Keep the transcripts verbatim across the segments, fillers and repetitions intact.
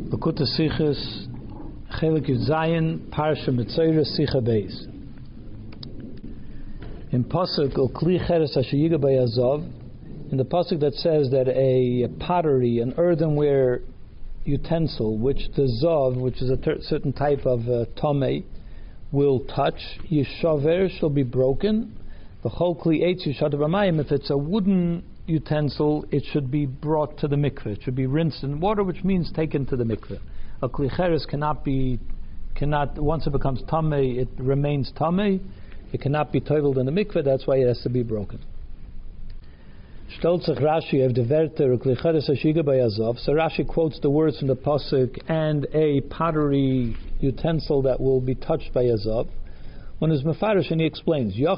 Lakuta Sichos, Chelik Yud Zayin, Parsha Mitzayra Sicha Beis. In Pasuk Ol Kli Cheres Asher Yiga B'Yazov, in the pasuk that says that a pottery, an earthenware utensil, which the zav, which is a ter- certain type of uh, tomei, will touch, yishaver, shall be broken. V'chol kli eitz yishad b'mayim. If it's a wooden utensil, it should be brought to the mikveh. It should be rinsed in water, which means taken to the mikveh. A kli cheres cannot be, cannot once it becomes tomei, it remains tomei. It cannot be toiveled in the mikveh. That's why it has to be broken. So Rashi quotes the words from the pasuk and a pottery utensil that will be touched by Yazov. When his mefarish and he explains, I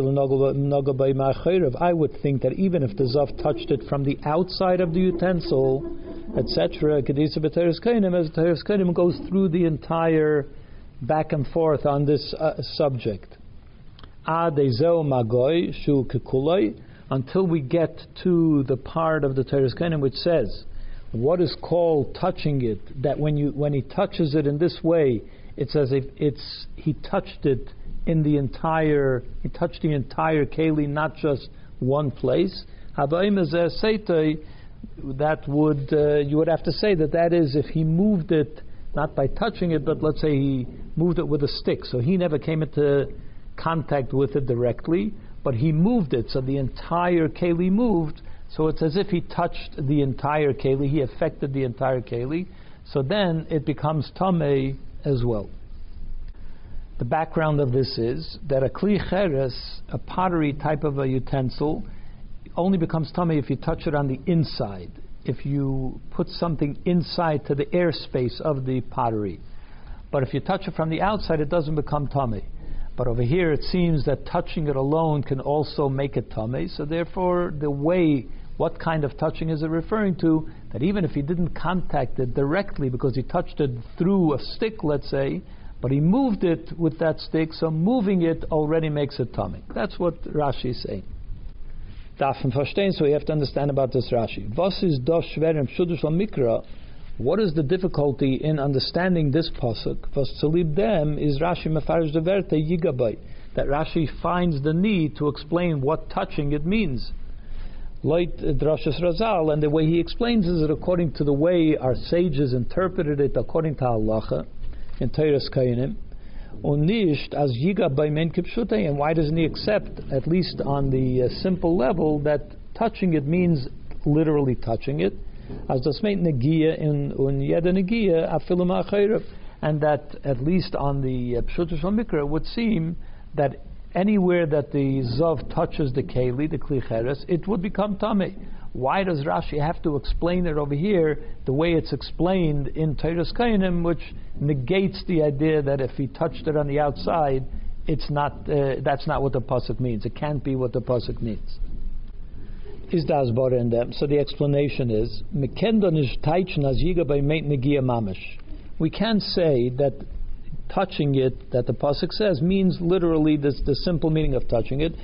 would think that even if the zav touched it from the outside of the utensil, et cetera, as Teres Kainim goes through the entire back and forth on this uh, subject. Until we get to the part of the Teres Kainim which says what is called touching it, that when you when he touches it in this way, it's as if it's he touched it in the entire he touched the entire keli, not just one place. That would uh, you would have to say that that is if he moved it not by touching it, but let's say he moved it with a stick, so he never came into contact with it directly, but he moved it, so the entire keli moved, so it's as if he touched the entire keli, he affected the entire keli, so then it becomes tamei as well. The background of this is that a kli cheres, a pottery type of a utensil, only becomes tamei if you touch it on the inside, if you put something inside to the airspace of the pottery. But if you touch it from the outside, it doesn't become tamei. But over here it seems that touching it alone can also make it tamei. So therefore the way, what kind of touching is it referring to? That even if he didn't contact it directly because he touched it through a stick, let's say, but he moved it with that stick, so moving it already makes it tamei. That's what Rashi is saying. Darf man verstehen, so you have to understand about this Rashi. Was ist das schwer im Shudush Mikra? What is the difficulty in understanding this pasuk? Was zu lieb dem is Rashi mefarish the verte yigabay, that Rashi finds the need to explain what touching it means. Like Drashas Razal, and the way he explains is it according to the way our sages interpreted it according to halacha in Teres Kainim. Und nicht as yigabay men kipshutei, and why doesn't he accept, at least on the uh, simple level, that touching it means literally touching it? As das meint negia in un jede negia afilu ma'achayrav, and that at least on the pshuta shel mikra it would seem that anywhere that the zav touches the keli, the kli cheres, it would become tamei. Why does Rashi have to explain it over here the way it's explained in Teres Kainim, which negates the idea that if he touched it on the outside, it's not uh, that's not what the pasuk means. It can't be what the pasuk means. Is das bar in them? So the explanation is we can say that touching it, that the pasuk says, means literally this, the simple meaning of touching it.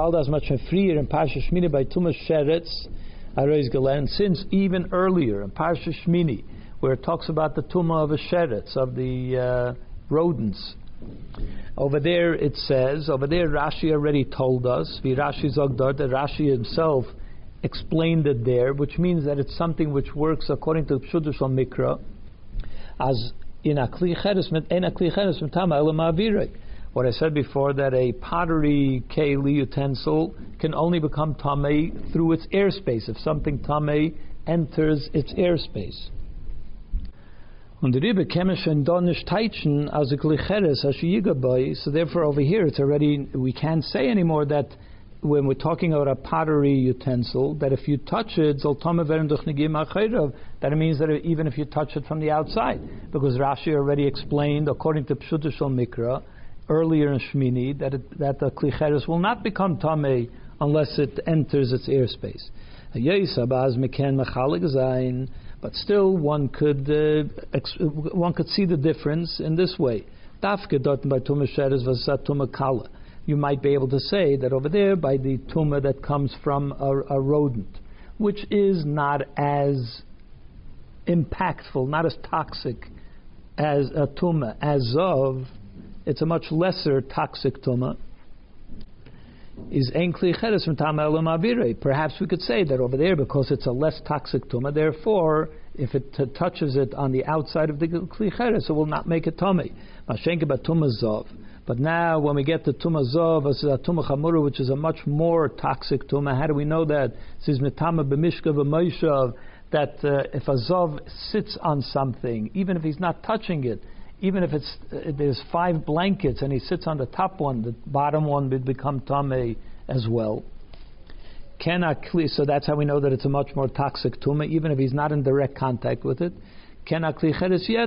Since even earlier in Parsha Shmini, where it talks about the tumah of a sheretz, of the uh, rodents, over there it says, over there Rashi already told us, Rashi Zogdar, that Rashi himself explained it there, which means that it's something which works according to Pshuta Shel Mikra, as in a kli cheres in a kli cheres mitama ela ma'avirek. What I said before, that a pottery keli utensil can only become tamei through its airspace, if something tamei enters its airspace. So therefore over here it's already, we can't say anymore that when we're talking about a pottery utensil, that if you touch it, that it means that even if you touch it from the outside, because Rashi already explained, according to Pshuta Shel Mikra, earlier in Shmini, that it, that the kli cheres will not become tamei unless it enters its airspace. But still, one could uh, ex- one could see the difference in this way. You might be able to say that over there, by the tumah that comes from a, a rodent, which is not as impactful, not as toxic as a tumah. As of, it's a much lesser toxic tumah. Is ein kli cheres from tam elam avire. Perhaps we could say that over there, because it's a less toxic tumah, therefore, if it t- touches it on the outside of the kli cheres, it will not make it tummy. Mashenke bat tumah zov. But now, when we get to tumah zov, it's a tumah chamura, which is a much more toxic tumah. How do we know that? Says mitama b'mishka v'moishav, that uh, if a zov sits on something, even if he's not touching it, even if it's uh, there's five blankets and he sits on the top one, the bottom one would become tamei as well. Cannot clear, so that's how we know that it's a much more toxic tumah, even if he's not in direct contact with it. Perhaps we could say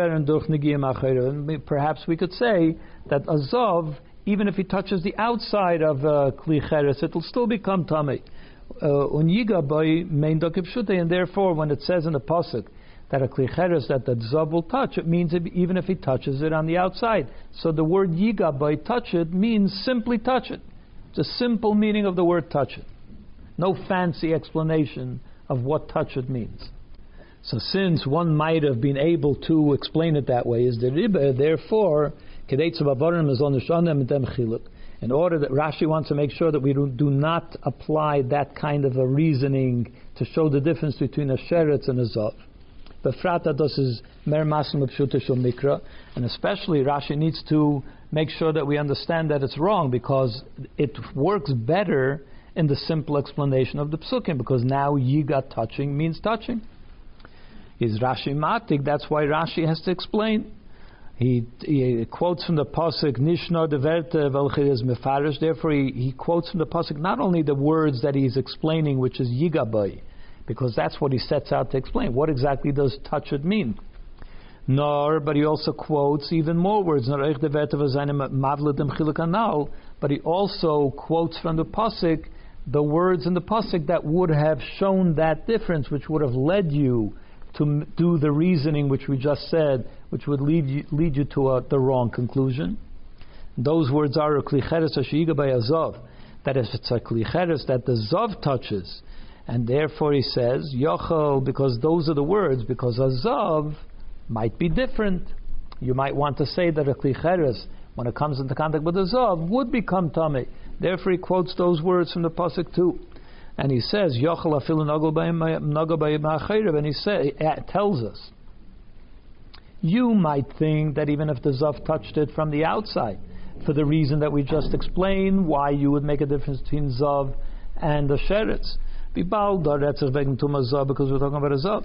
that a zov, even if he touches the outside of uh, kli cheres, it will still become tamei. And therefore, when it says in the pasuk that a kli cheres that the zav will touch, it means it, even if he touches it on the outside. So the word yiga by touch it means simply touch it. It's a simple meaning of the word touch it. No fancy explanation of what touch it means. So since one might have been able to explain it that way, is the riba, therefore, in order that Rashi wants to make sure that we do not apply that kind of a reasoning to show the difference between a sheretz and a zav. And especially Rashi needs to make sure that we understand that it's wrong, because it works better in the simple explanation of the psukim, because now yiga touching means touching. Is Rashi matik? That's why Rashi has to explain. He, he quotes from the pasuk Nishna deverte velchiz mefarish. Therefore, he, he quotes from the pasuk not only the words that he's explaining, which is yigabai, because that's what he sets out to explain. What exactly does touch it mean? Nor, but he also quotes even more words. But he also quotes from the pasuk the words in the pasuk that would have shown that difference, which would have led you to do the reasoning which we just said, which would lead you, lead you to a, the wrong conclusion. Those words are kli cheres hashiga by a zav, that if it's a kli cheres that the zav touches, and therefore he says yochel, because those are the words, because a zav might be different. You might want to say that a kli cheres, when it comes into contact with a zav, would become tamei. Therefore he quotes those words from the pasuk too. And he says, Yochel afilu nagel bayim ha'achayrev, and he say, it tells us, you might think that even if the zav touched it from the outside, for the reason that we just explained, why you would make a difference between zav and the sheretz. Because we're talking about a zav.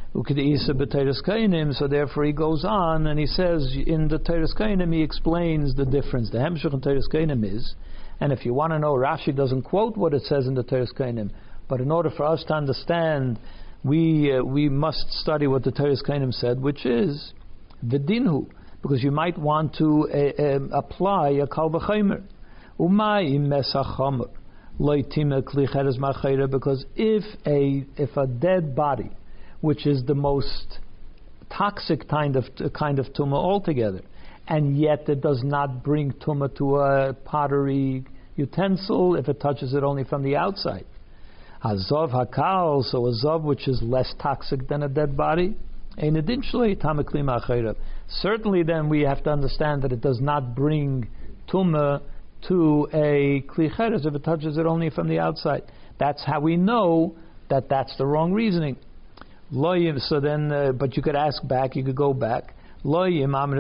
So therefore he goes on and he says, in the Teres Kainim he explains the difference. The Hemshech in Teres Kainim is, and if you want to know, Rashi doesn't quote what it says in the Teres Kainim, but in order for us to understand, we uh, we must study what the Teres Kainim said, which is the dinhu, because you might want to uh, uh, apply a kal v'chaymer. Umay mesachamer loitima kli cheres ma'chayre, because if a if a dead body, which is the most toxic kind of kind of tumah altogether, and yet it does not bring tumah to a pottery utensil if it touches it only from the outside. Hazav hakal, so a zav which is less toxic than a dead body. Certainly then we have to understand that it does not bring tumah to a kli cheres if it touches it only from the outside. That's how we know that that's the wrong reasoning. So then, uh, but you could ask back, you could go back, because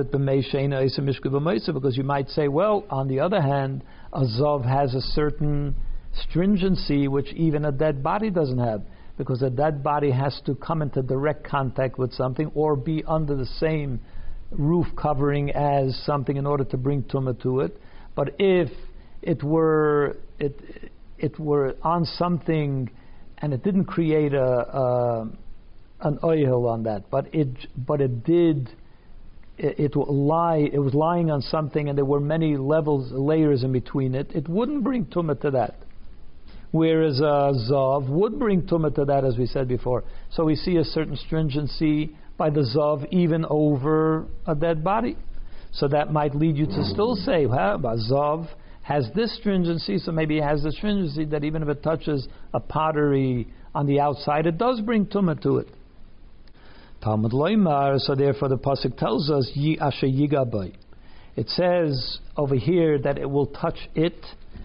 you might say, well, on the other hand, a zav has a certain stringency which even a dead body doesn't have, because a dead body has to come into direct contact with something or be under the same roof covering as something in order to bring tumah to it. But if it were it it were on something and it didn't create a, a an oil on that, but it but it did. It, it lie. It was lying on something, and there were many levels, layers in between it. It wouldn't bring tumah to that, whereas a zav would bring tumah to that, as we said before. So we see a certain stringency by the zav even over a dead body. So that might lead you to still say, well, a zav has this stringency, so maybe it has the stringency that even if it touches a pottery on the outside, it does bring tumah to it. Talmud Loimar, so therefore the pasuk tells us Yi Asher Yiga Bai. It says over here that it will touch it.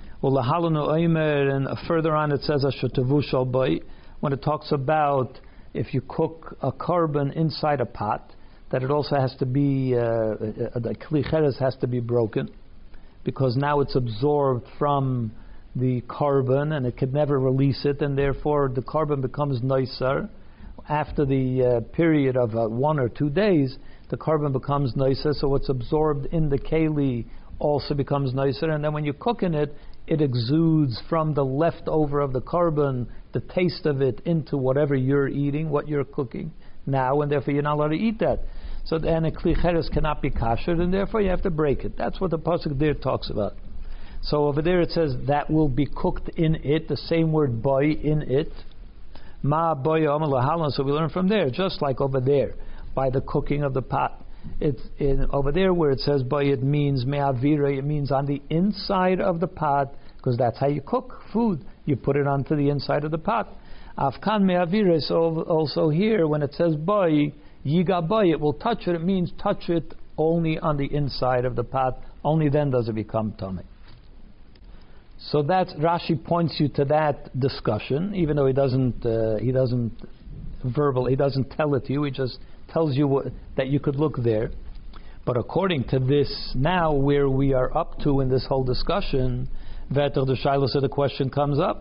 And further on it says Asher Tavushal Bai, when it talks about if you cook a carbon inside a pot, that it also has to be uh, the kli cheres has to be broken, because now it's absorbed from the carbon and it could never release it, and therefore the carbon becomes nicer. After the uh, period of uh, one or two days, the carbon becomes nicer, so what's absorbed in the keli also becomes nicer, and then when you cook in it, it exudes from the leftover of the carbon, the taste of it, into whatever you're eating, what you're cooking now, and therefore you're not allowed to eat that. So then a kli cheres cannot be kosher, and therefore you have to break it. That's what the pasuk there talks about. So over there it says that will be cooked in it, the same word boy, in it. Ma boy amalahalan. So we learn from there, just like over there, by the cooking of the pot. It's in, over there where it says boy, it means me'avira, it means on the inside of the pot, because that's how you cook food. You put it onto the inside of the pot. Afkan me'avira. So also here when it says boy, yiga boy, it will touch it. It means touch it only on the inside of the pot. Only then does it become tummy. So that Rashi points you to that discussion, even though he doesn't uh, he doesn't verbal he doesn't tell it to you. He just tells you what, that you could look there. But according to this, now where we are up to in this whole discussion, the Shiloh, so the question comes up: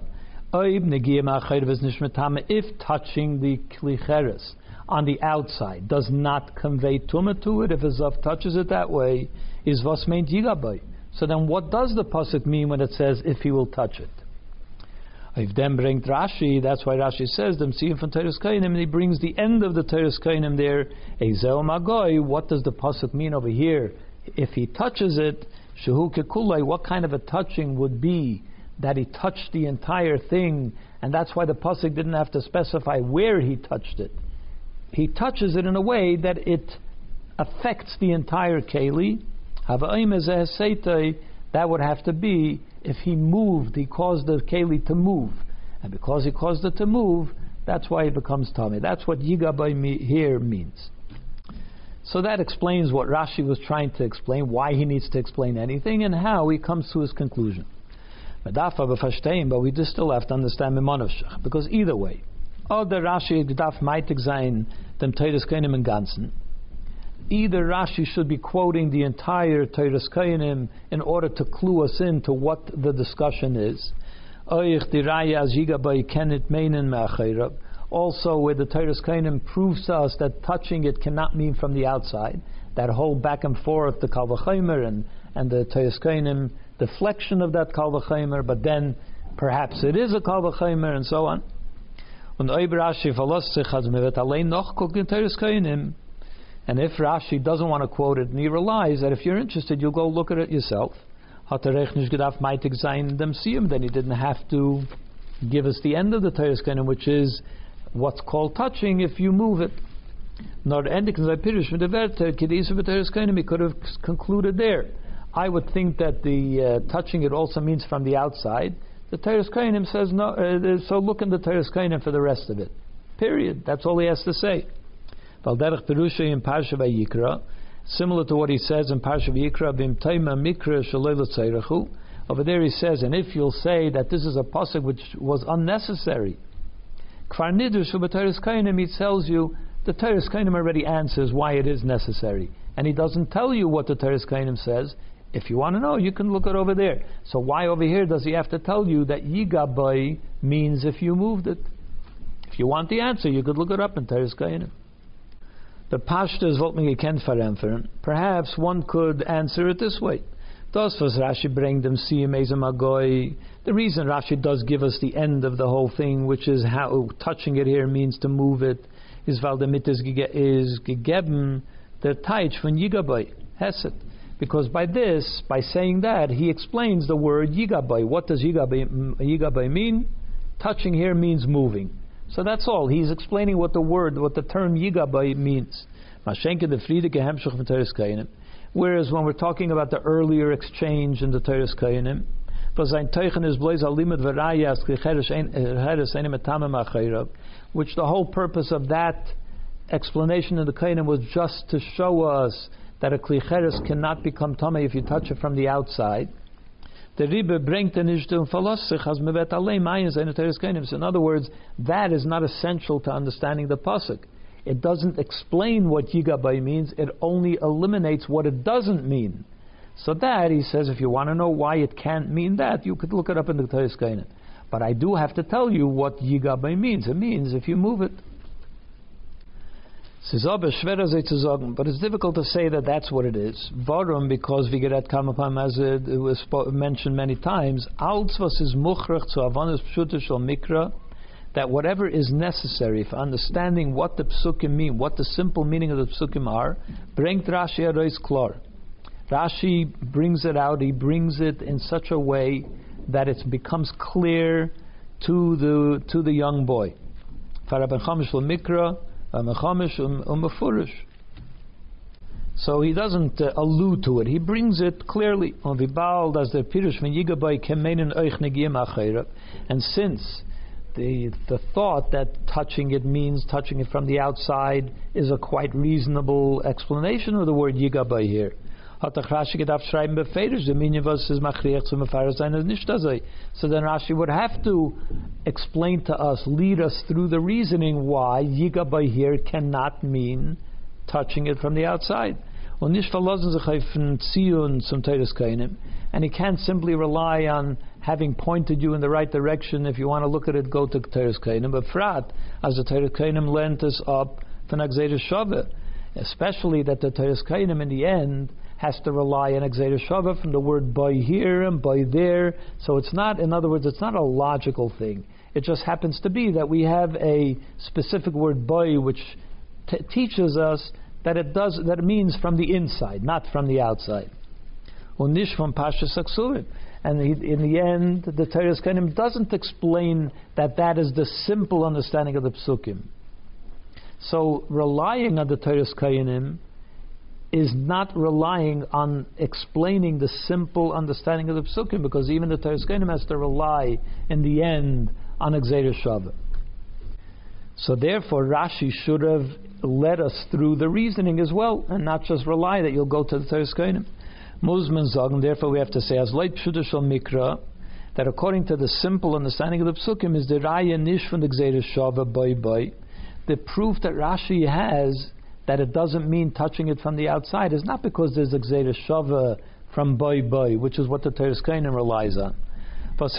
if touching the kli cheres on the outside does not convey tumah to it, if a zav touches it that way, is was meint yigabai. So then what does the pasuk mean when it says if he will touch it? If then bring Rashi, that's why Rashi says them see him from Teres Kainim, and he brings the end of the Teres Kainim there. Ezeu Magoi, what does the pasuk mean over here? If he touches it, Shehu Kekulai, what kind of a touching would be that he touched the entire thing? And that's why the pasuk didn't have to specify where he touched it. He touches it in a way that it affects the entire keli. That would have to be if he moved, he caused the keli to move. And because he caused it to move, that's why it becomes tummy. That's what yigabai here means. So that explains what Rashi was trying to explain, why he needs to explain anything, and how he comes to his conclusion. But we just still have to understand Mimonovshach, because either way, oder Rashi gedaf meitig sein dem Teres Kainim im Ganzen. Either Rashi should be quoting the entire Teres Kainim in order to clue us into what the discussion is. Also, where the Teres Kainim proves to us that touching it cannot mean from the outside. That whole back and forth, the Kal V'Chomer and, and the Teres Kainim, deflection of that Kal V'Chomer, but then perhaps it is a Kal V'Chomer and so on. And if Rashi doesn't want to quote it, and he relies that if you're interested, you'll go look at it yourself, then he didn't have to give us the end of the Teres Kainim, which is what's called touching if you move it. He could have concluded there. I would think that the uh, touching it also means from the outside. The Teres Kainim says no, uh, so look in the Teres Kainim for the rest of it. Period. That's all he has to say. Similar to what he says in Parsha Vayikra, over there he says, and if you'll say that this is a pasuk which was unnecessary, he tells you the Teres Kainim already answers why it is necessary, and he doesn't tell you what the Teres Kainim says. If you want to know, you can look it over there. So why over here does he have to tell you that yigabai means if you moved it? If you want the answer, you could look it up in Teres Kainim. The pashtas volt mir gekent verempfern. Perhaps one could answer it this way. Das was Rashi bring them siyum ezem agoy. The reason Rashi does give us the end of the whole thing, which is how touching it here means to move it, is weil damit is gegeben der Teich von yigabai hesed. Because by this, by saying that, he explains the word yigabai. What does yigabai, yigabai mean? Touching here means moving. So that's all. He's explaining what the word, what the term yigabai means. Whereas when we're talking about the earlier exchange in the Teres Kainim, which the whole purpose of that explanation in the Kainim was just to show us that a klicheres cannot become tamei if you touch it from the outside. The Rebbe bringt the nishtum falosich as mevet alei mayin zayin teres Kainim. In other words, that is not essential to understanding the pasuk. It doesn't explain what Yigabay means. It only eliminates what it doesn't mean. So that, he says, if you want to know why it can't mean that, you could look it up in the Teres Kainim. But I do have to tell you what Yigabay means. It means if you move it. But it's difficult to say that that's what it is. Varum, because we get at Kamapam, as it was mentioned many times, Alts was is muchrach zu avanas pshuta shel mikra, that whatever is necessary for understanding what the psukim mean, what the simple meaning of the psukim are, bringt Rashi arois klar. Rashi brings it out, he brings it in such a way that it becomes clear to the to the young boy. So he doesn't uh, allude to it, he brings it clearly. And since The, the thought that touching it means touching it from the outside is a quite reasonable explanation of the word Yigabay here. So then Rashi would have to explain to us, lead us through the reasoning why Yigabay here cannot mean touching it from the outside. And he can't simply rely on having pointed you in the right direction. If you want to look at it, go to Teres Kainim. But Frat, as the Teres Kainim lent us up to Nagzeder Shava, especially that the Teres Kainim in the end has to rely on Nagzeder Shava from the word by here and by there. So it's not, in other words, it's not a logical thing. It just happens to be that we have a specific word by which t- teaches us that it does that it means from the inside, not from the outside. Unish from Pashas Aksuvim. And he, in the end, the Teres Kainim doesn't explain that that is the simple understanding of the Psukim. So relying on the Teres Kainim is not relying on explaining the simple understanding of the Psukim, because even the Teres Kainim has to rely in the end on Gzeira Shava. So therefore Rashi should have led us through the reasoning as well, and not just rely that you'll go to the Teres Kainim. Muzman Zog, therefore we have to say as light Pshuta Shel Mikra, that according to the simple understanding of the Psukim is the Raya Nish from the Gzeira Shava Boy Boy. The proof that Rashi has that it doesn't mean touching it from the outside is not because there's a Gzeira Shava from Boy Boy, which is what the Teres Kainim relies on. Which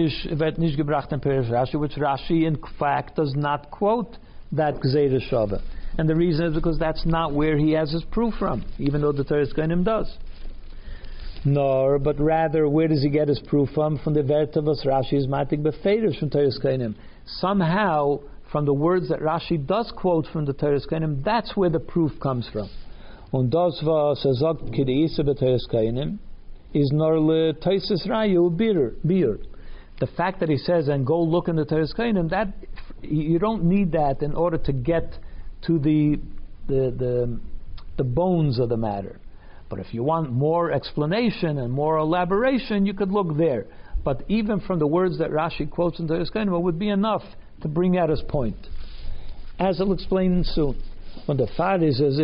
Rashi in fact does not quote that Gzeira Shava. And the reason is because that's not where he has his proof from, even though the Teres Kainim does. Nor, but rather, where does he get his proof from? From the Vertavas Rashi is matik befeiros from Teres Kainim. Somehow, from the words that Rashi does quote from the Teres Kainim, that's where the proof comes from. Und das was er sagt, kideise be Teres Kainim, is nor le teises rayu bir bir. The fact that he says, and go look in the Teres Kainim, that you don't need that in order to get to the the the, the bones of the matter. But if you want more explanation and more elaboration, you could look there. But even from the words that Rashi quotes in Teres Kainim, it would be enough to bring out his point, as I'll explain soon. When the father says,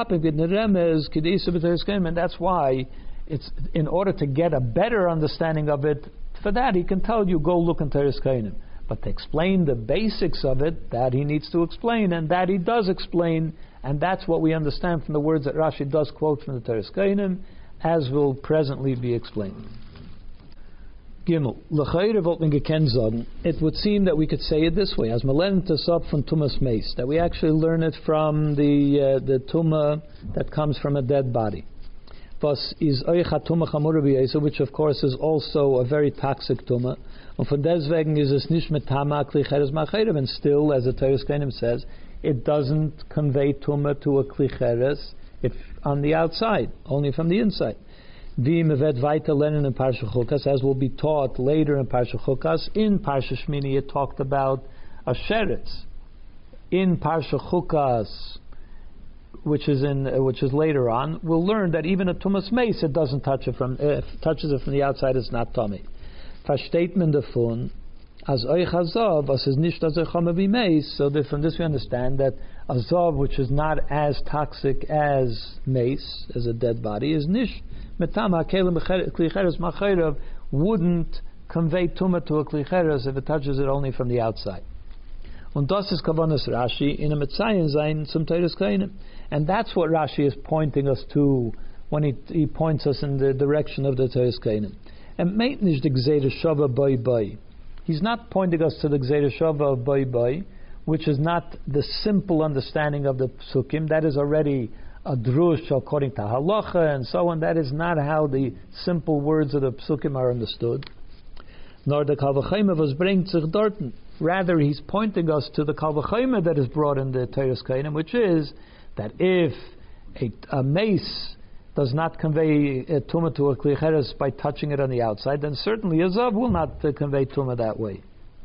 and that's why it's in order to get a better understanding of it. For that, he can tell you, go look in Teres Kainim. But to explain the basics of it, that he needs to explain, and that he does explain, and that's what we understand from the words that Rashi does quote from the Teres Kainim, as will presently be explained. Gimel, l'chayre wollt men gekent sagen, it would seem that we could say it this way, as we learn this up from Tumas Meis, that we actually learn it from the uh, the Tumah that comes from a dead body. Was is Oicha Tumah Chamura B'Yesa, which of course is also a very toxic Tumah. And von deswegen is es nicht mit Tama Klicheres Macherev, and still, as the Teres Kainim says, it doesn't convey Tumah to a Klicheres if on the outside, only from the inside. Wie me wird weiter lernen in Parsha Chukas, as will be taught later in Parsha Chukas. In Parsha Shmini it talked about a sheretz. In Parsha Chukas, which is in uh, which is later on, we'll learn that even a Tumas Meis, it doesn't touch it from uh, if it touches it from the outside, it's not tummy. Versteht man davon, as euch hazav, as is nicht as euch wie Meis. So that from this we understand that a zav which is not as toxic as mace, as a dead body, is nish metam hakelim kli cheres machayrav, wouldn't convey tumah to a kli cheres if it touches it only from the outside. Und das ist kavanas Rashi in a Metzayin Zayin zum Teres Kainim, and that's what Rashi is pointing us to when he, he points us in the direction of the Teres Kainim. And meint nicht the Gzeira Shava Boi Boi. He's not pointing us to the Gzeira Shava of Boi Boi, which is not the simple understanding of the Psukim. That is already a drush according to halacha and so on. That is not how the simple words of the Psukim are understood. Nor the Kal V'Chomer was bringt sich dorten. Rather, he's pointing us to the Kal V'Chomer that is brought in the Teres Kainim, which is that if a, a mace does not convey a tumah to a kli cheres by touching it on the outside, then certainly a zav will not uh, convey tumah that way.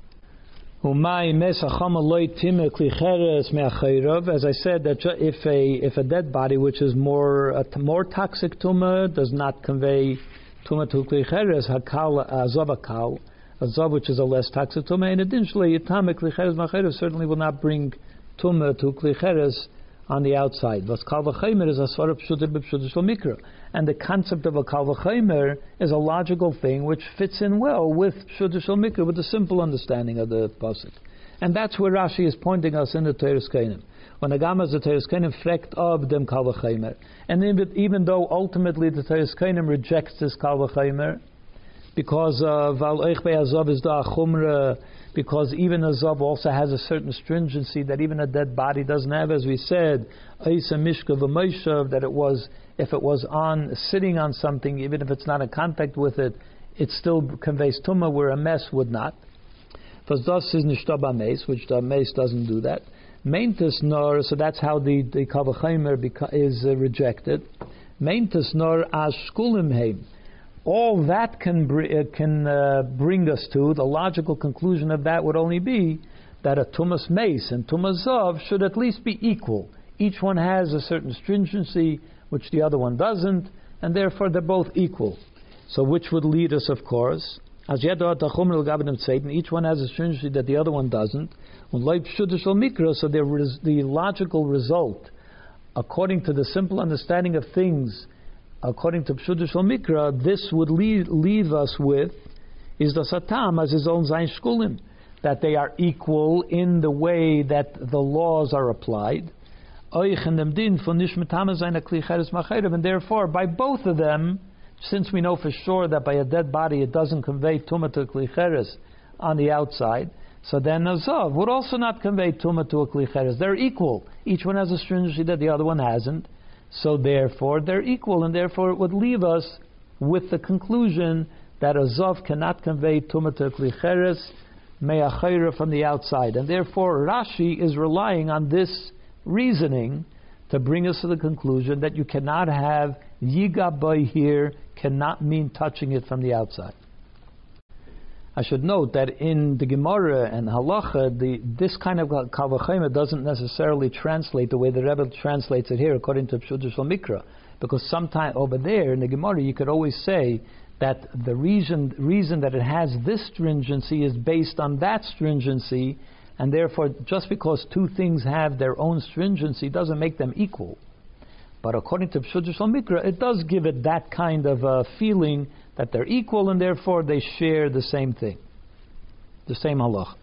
As I said, that if a if a dead body which is more a t- more toxic tumah does not convey tumah to kli cheres, hakal zav akal, a zav which is a less toxic tumah, and additionally yitame kli cheres machayrav certainly will not bring tumah to kli cheres on the outside. Was Kal V'Chomer is a sort of pshutir b'pshutir shel mikra, and the concept of a Kal V'Chomer is a logical thing which fits in well with pshutir shel mikra, with the simple understanding of the pasuk, and that's where Rashi is pointing us in the Teres Kainim. When the Gamas the Teres Kainim frekt of dem Kal V'Chomer, and even, even though ultimately the Teres Kainim rejects this Kal V'Chomer because of al eich be'azav is da chumra, because even a zav also has a certain stringency that even a dead body doesn't have, as we said, Eisa Mishka v'Meishav, that it was, if it was on, sitting on something, even if it's not in contact with it, it still conveys tumah where a mess would not. Because das is nishtaba mace, which the mace doesn't do that. Maintus nor, so that's how the, the Kal V'Chomer is uh, rejected. Maintus nor as shkulim heim. All that can br- uh, can uh, bring us to the logical conclusion of that would only be that a tumas mace and tumas zav should at least be equal. Each one has a certain stringency which the other one doesn't, and therefore they're both equal. So which would lead us, of course, as each one has a stringency that the other one doesn't. So there is the logical result, according to the simple understanding of things, according to Pshutir Shel Mikra, this would leave, leave us with is the Satam as his own Zayin Shkulim, that they are equal in the way that the laws are applied. And therefore, by both of them, since we know for sure that by a dead body it doesn't convey Tumah to a Kli Cheres on the outside, so then a Zav would also not convey Tumah to a Kli Cheres. They're equal. Each one has a stringency that the other one hasn't. So therefore, they're equal, and therefore it would leave us with the conclusion that a zav cannot convey tumah to kli cheres me'achayra from the outside, and therefore Rashi is relying on this reasoning to bring us to the conclusion that you cannot have yiga bay here cannot mean touching it from the outside. I should note that in the Gemara and Halacha, the, this kind of Kal V'Chomer doesn't necessarily translate the way the Rebbe translates it here, according to Pshutir Shel Mikra, because sometime over there in the Gemara you could always say that the reason reason that it has this stringency is based on that stringency, and therefore just because two things have their own stringency doesn't make them equal. But according to Pshutir Shel Mikra, it does give it that kind of a feeling that they're equal and therefore they share the same thing, the same halach.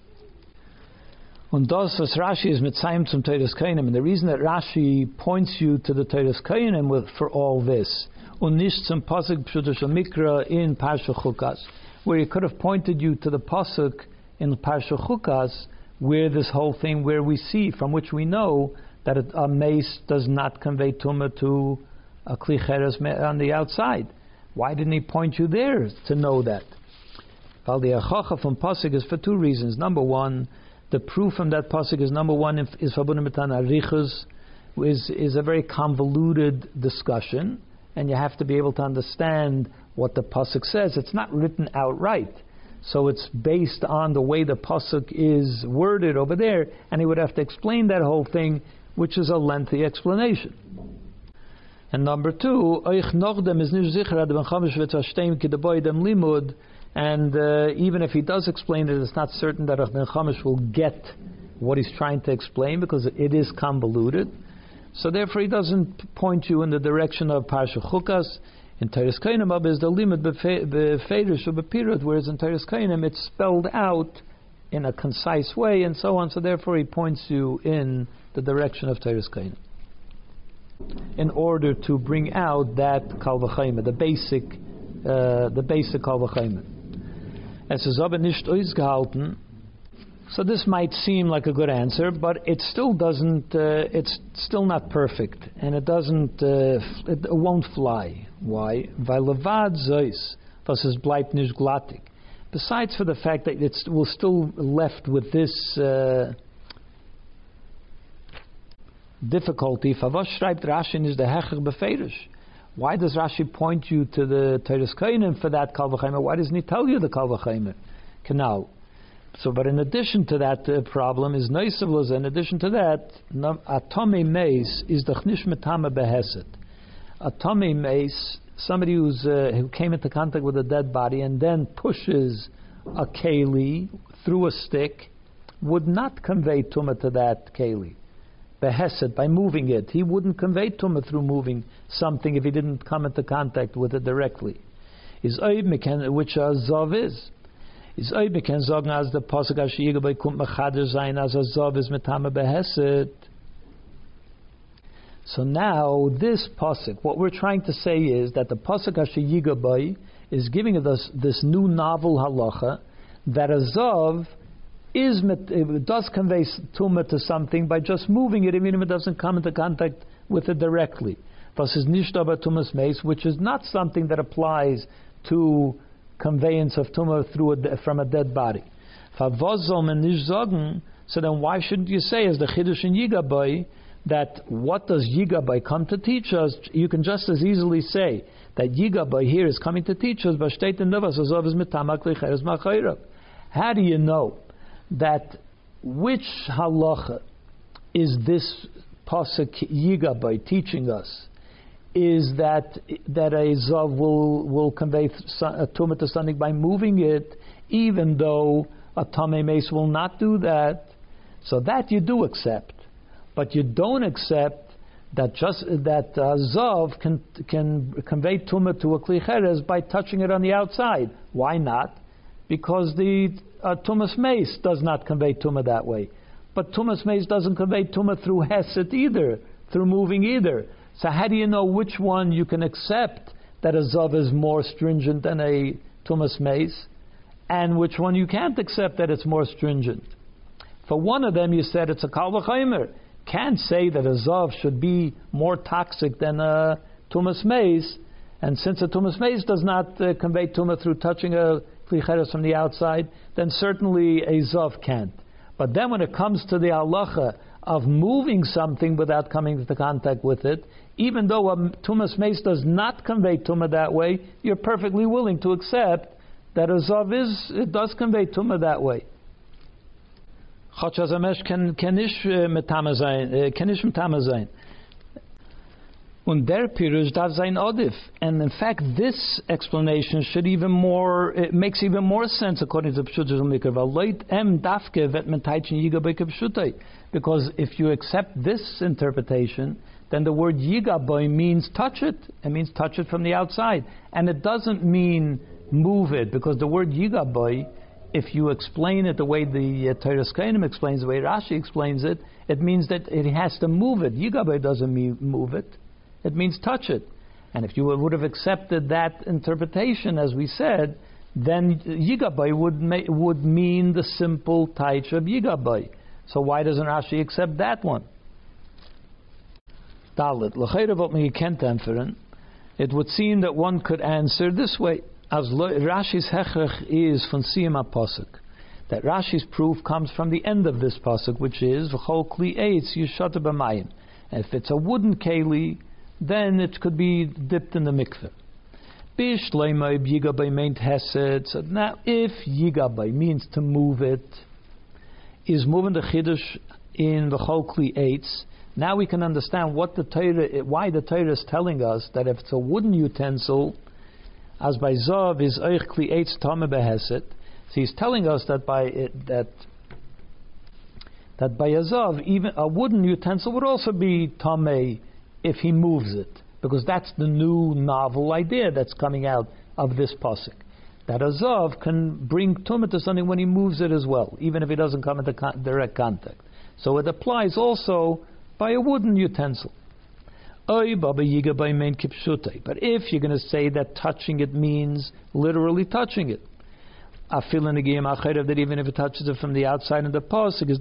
Und das, was Rashi is mitzayim zum Teres Kainim, and the reason that Rashi points you to the Teres Kainim with for all this, und nicht zum pasuk Pshutir Shel Mikra in Parsha Chukas, where he could have pointed you to the pasuk in Parsha Chukas, where this whole thing, where we see, from which we know that a mace does not convey tumah to a kli cheres on the outside. Why didn't he point you there to know that? Well, the achacha from pasuk is for two reasons. Number one, the proof from that pasuk is number one is verbunden mit an arichus, is is a very convoluted discussion, and you have to be able to understand what the pasuk says. It's not written outright, so it's based on the way the pasuk is worded over there, and he would have to explain that whole thing, which is a lengthy explanation. And number two, and uh, even if he does explain it, it's not certain that Ben Chamish will get what he's trying to explain because it is convoluted. So therefore, he doesn't point you in the direction of Parsha Chukas. In Teres Kainim is the limit befeirish or bepirut, whereas in Teres Kainim it's spelled out in a concise way and so on. So therefore, he points you in the direction of Teres Kainim in order to bring out that Kal V'Chaymer, the basic, uh, the basic Kal V'Chaymer. Es ist aber nicht ausgehalten. So this might seem like a good answer, but it still doesn't. Uh, it's still not perfect, and it doesn't. Uh, it, it won't fly. Why? Weil levad zeus, was es bleibt nicht glattig. Besides for the fact that it's we're still left with this uh, difficulty. Favos schreibt Rashi is the hecher befeirish. Why does Rashi point you to the Teres Kainim for that Kal V'Chaymer? Why doesn't he tell you the Kal V'Chaymer? Canal. So, but in addition to that uh, problem is Neisavluz. In addition to that, Atome Meis is the Chnish Metame Beheset. Atome Meis, somebody who's uh, who came into contact with a dead body and then pushes a keli through a stick, would not convey tumah to that keli. Beheset, by moving it, he wouldn't convey tumah through moving something if he didn't come into contact with it directly. Is Oib Meken, which a Zav is. Is Oib Meken sagen, as the Pasuk Ashiyigabay kommt mechader sein, as a Zav is metame beheset. So now, this Pasuk, what we're trying to say is that the Pasuk Ashiyigabay is giving us this new novel halacha that a Zav is it does convey tumah to something by just moving it, even if it doesn't come into contact with it directly. Das is nicht aber tumas meis, which is not something that applies to conveyance of tumah through a, from a dead body. So then, why shouldn't you say, as the Chiddush in Yigabay, that what does Yigabay come to teach us? You can just as easily say that Yigabay here is coming to teach us. How do you know that which halacha is this pasuk Yigabay teaching us? Is that that a zav will will convey a tumah to something by moving it, even though a tamei meis will not do that? So that you do accept, but you don't accept that just that uh, zav can can convey tumah to a kli cheres by touching it on the outside. Why not? Because the uh, tumas meis does not convey tumah that way, but tumas meis doesn't convey tumah through hesed either, through moving either. So how do you know which one you can accept that a zav is more stringent than a tumas meis, and which one you can't accept that it's more stringent? For one of them, you said it's a kal v'chaymer. Can't say that a zav should be more toxic than a tumas meis, and since a tumas meis does not uh, convey tumah through touching a kli cheres from the outside, then certainly a zav can't. But then when it comes to the halacha of moving something without coming into contact with it, even though a tumas meis does not convey tumah that way, you're perfectly willing to accept that a zav is, it does convey tumah that way. Und der Pirush darf sein Odif. And in fact, this explanation should even more, it makes even more sense according to Pshutai Mikra. Because if you accept this interpretation, then the word Yigaboy means touch it. It means touch it from the outside. And it doesn't mean move it, because the word Yigaboy, if you explain it the way the uh, Teres Kainim explains, the way Rashi explains it, it means that it has to move it. Yigaboy doesn't mean move it. It means touch it. And if you would have accepted that interpretation, as we said, then Yigaboy would ma- would mean the simple taich of Yigaboy. So why doesn't Rashi accept that one? Dalit. It would seem that one could answer this way. As Rashi's hechrech is von siyam pasuk, that Rashi's proof comes from the end of this pasuk, which is v'chol kli eitz yishata b'mayim. And if it's a wooden keli, then it could be dipped in the mikveh. Bishleimai Yigabay meant hesed. So now, if Yigabay means to move it, is moving the chiddush in the whole kli eitz. Now we can understand what the Torah, why the Torah is telling us that if it's a wooden utensil, as by zav is oich kli eitz tameh behesed. So he's telling us that by it, that that by a zav, even a wooden utensil would also be tamei if he moves it, because that's the new novel idea that's coming out of this pasuk. That a zav can bring tumah to something when he moves it as well, even if he doesn't come into con- direct contact. So it applies also by a wooden utensil. But if you're going to say that touching it means literally touching it, that even if it touches it from the outside of the pasuk,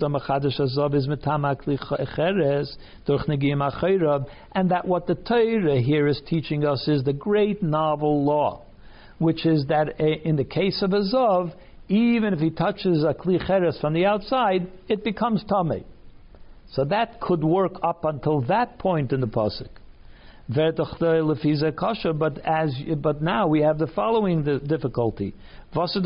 and that what the Torah here is teaching us is the great novel law, which is that in the case of a zav, even if he touches a kli cheres from the outside, it becomes tamei. So that could work up until that point in the pasuk. But as but now we have the following difficulty. Why is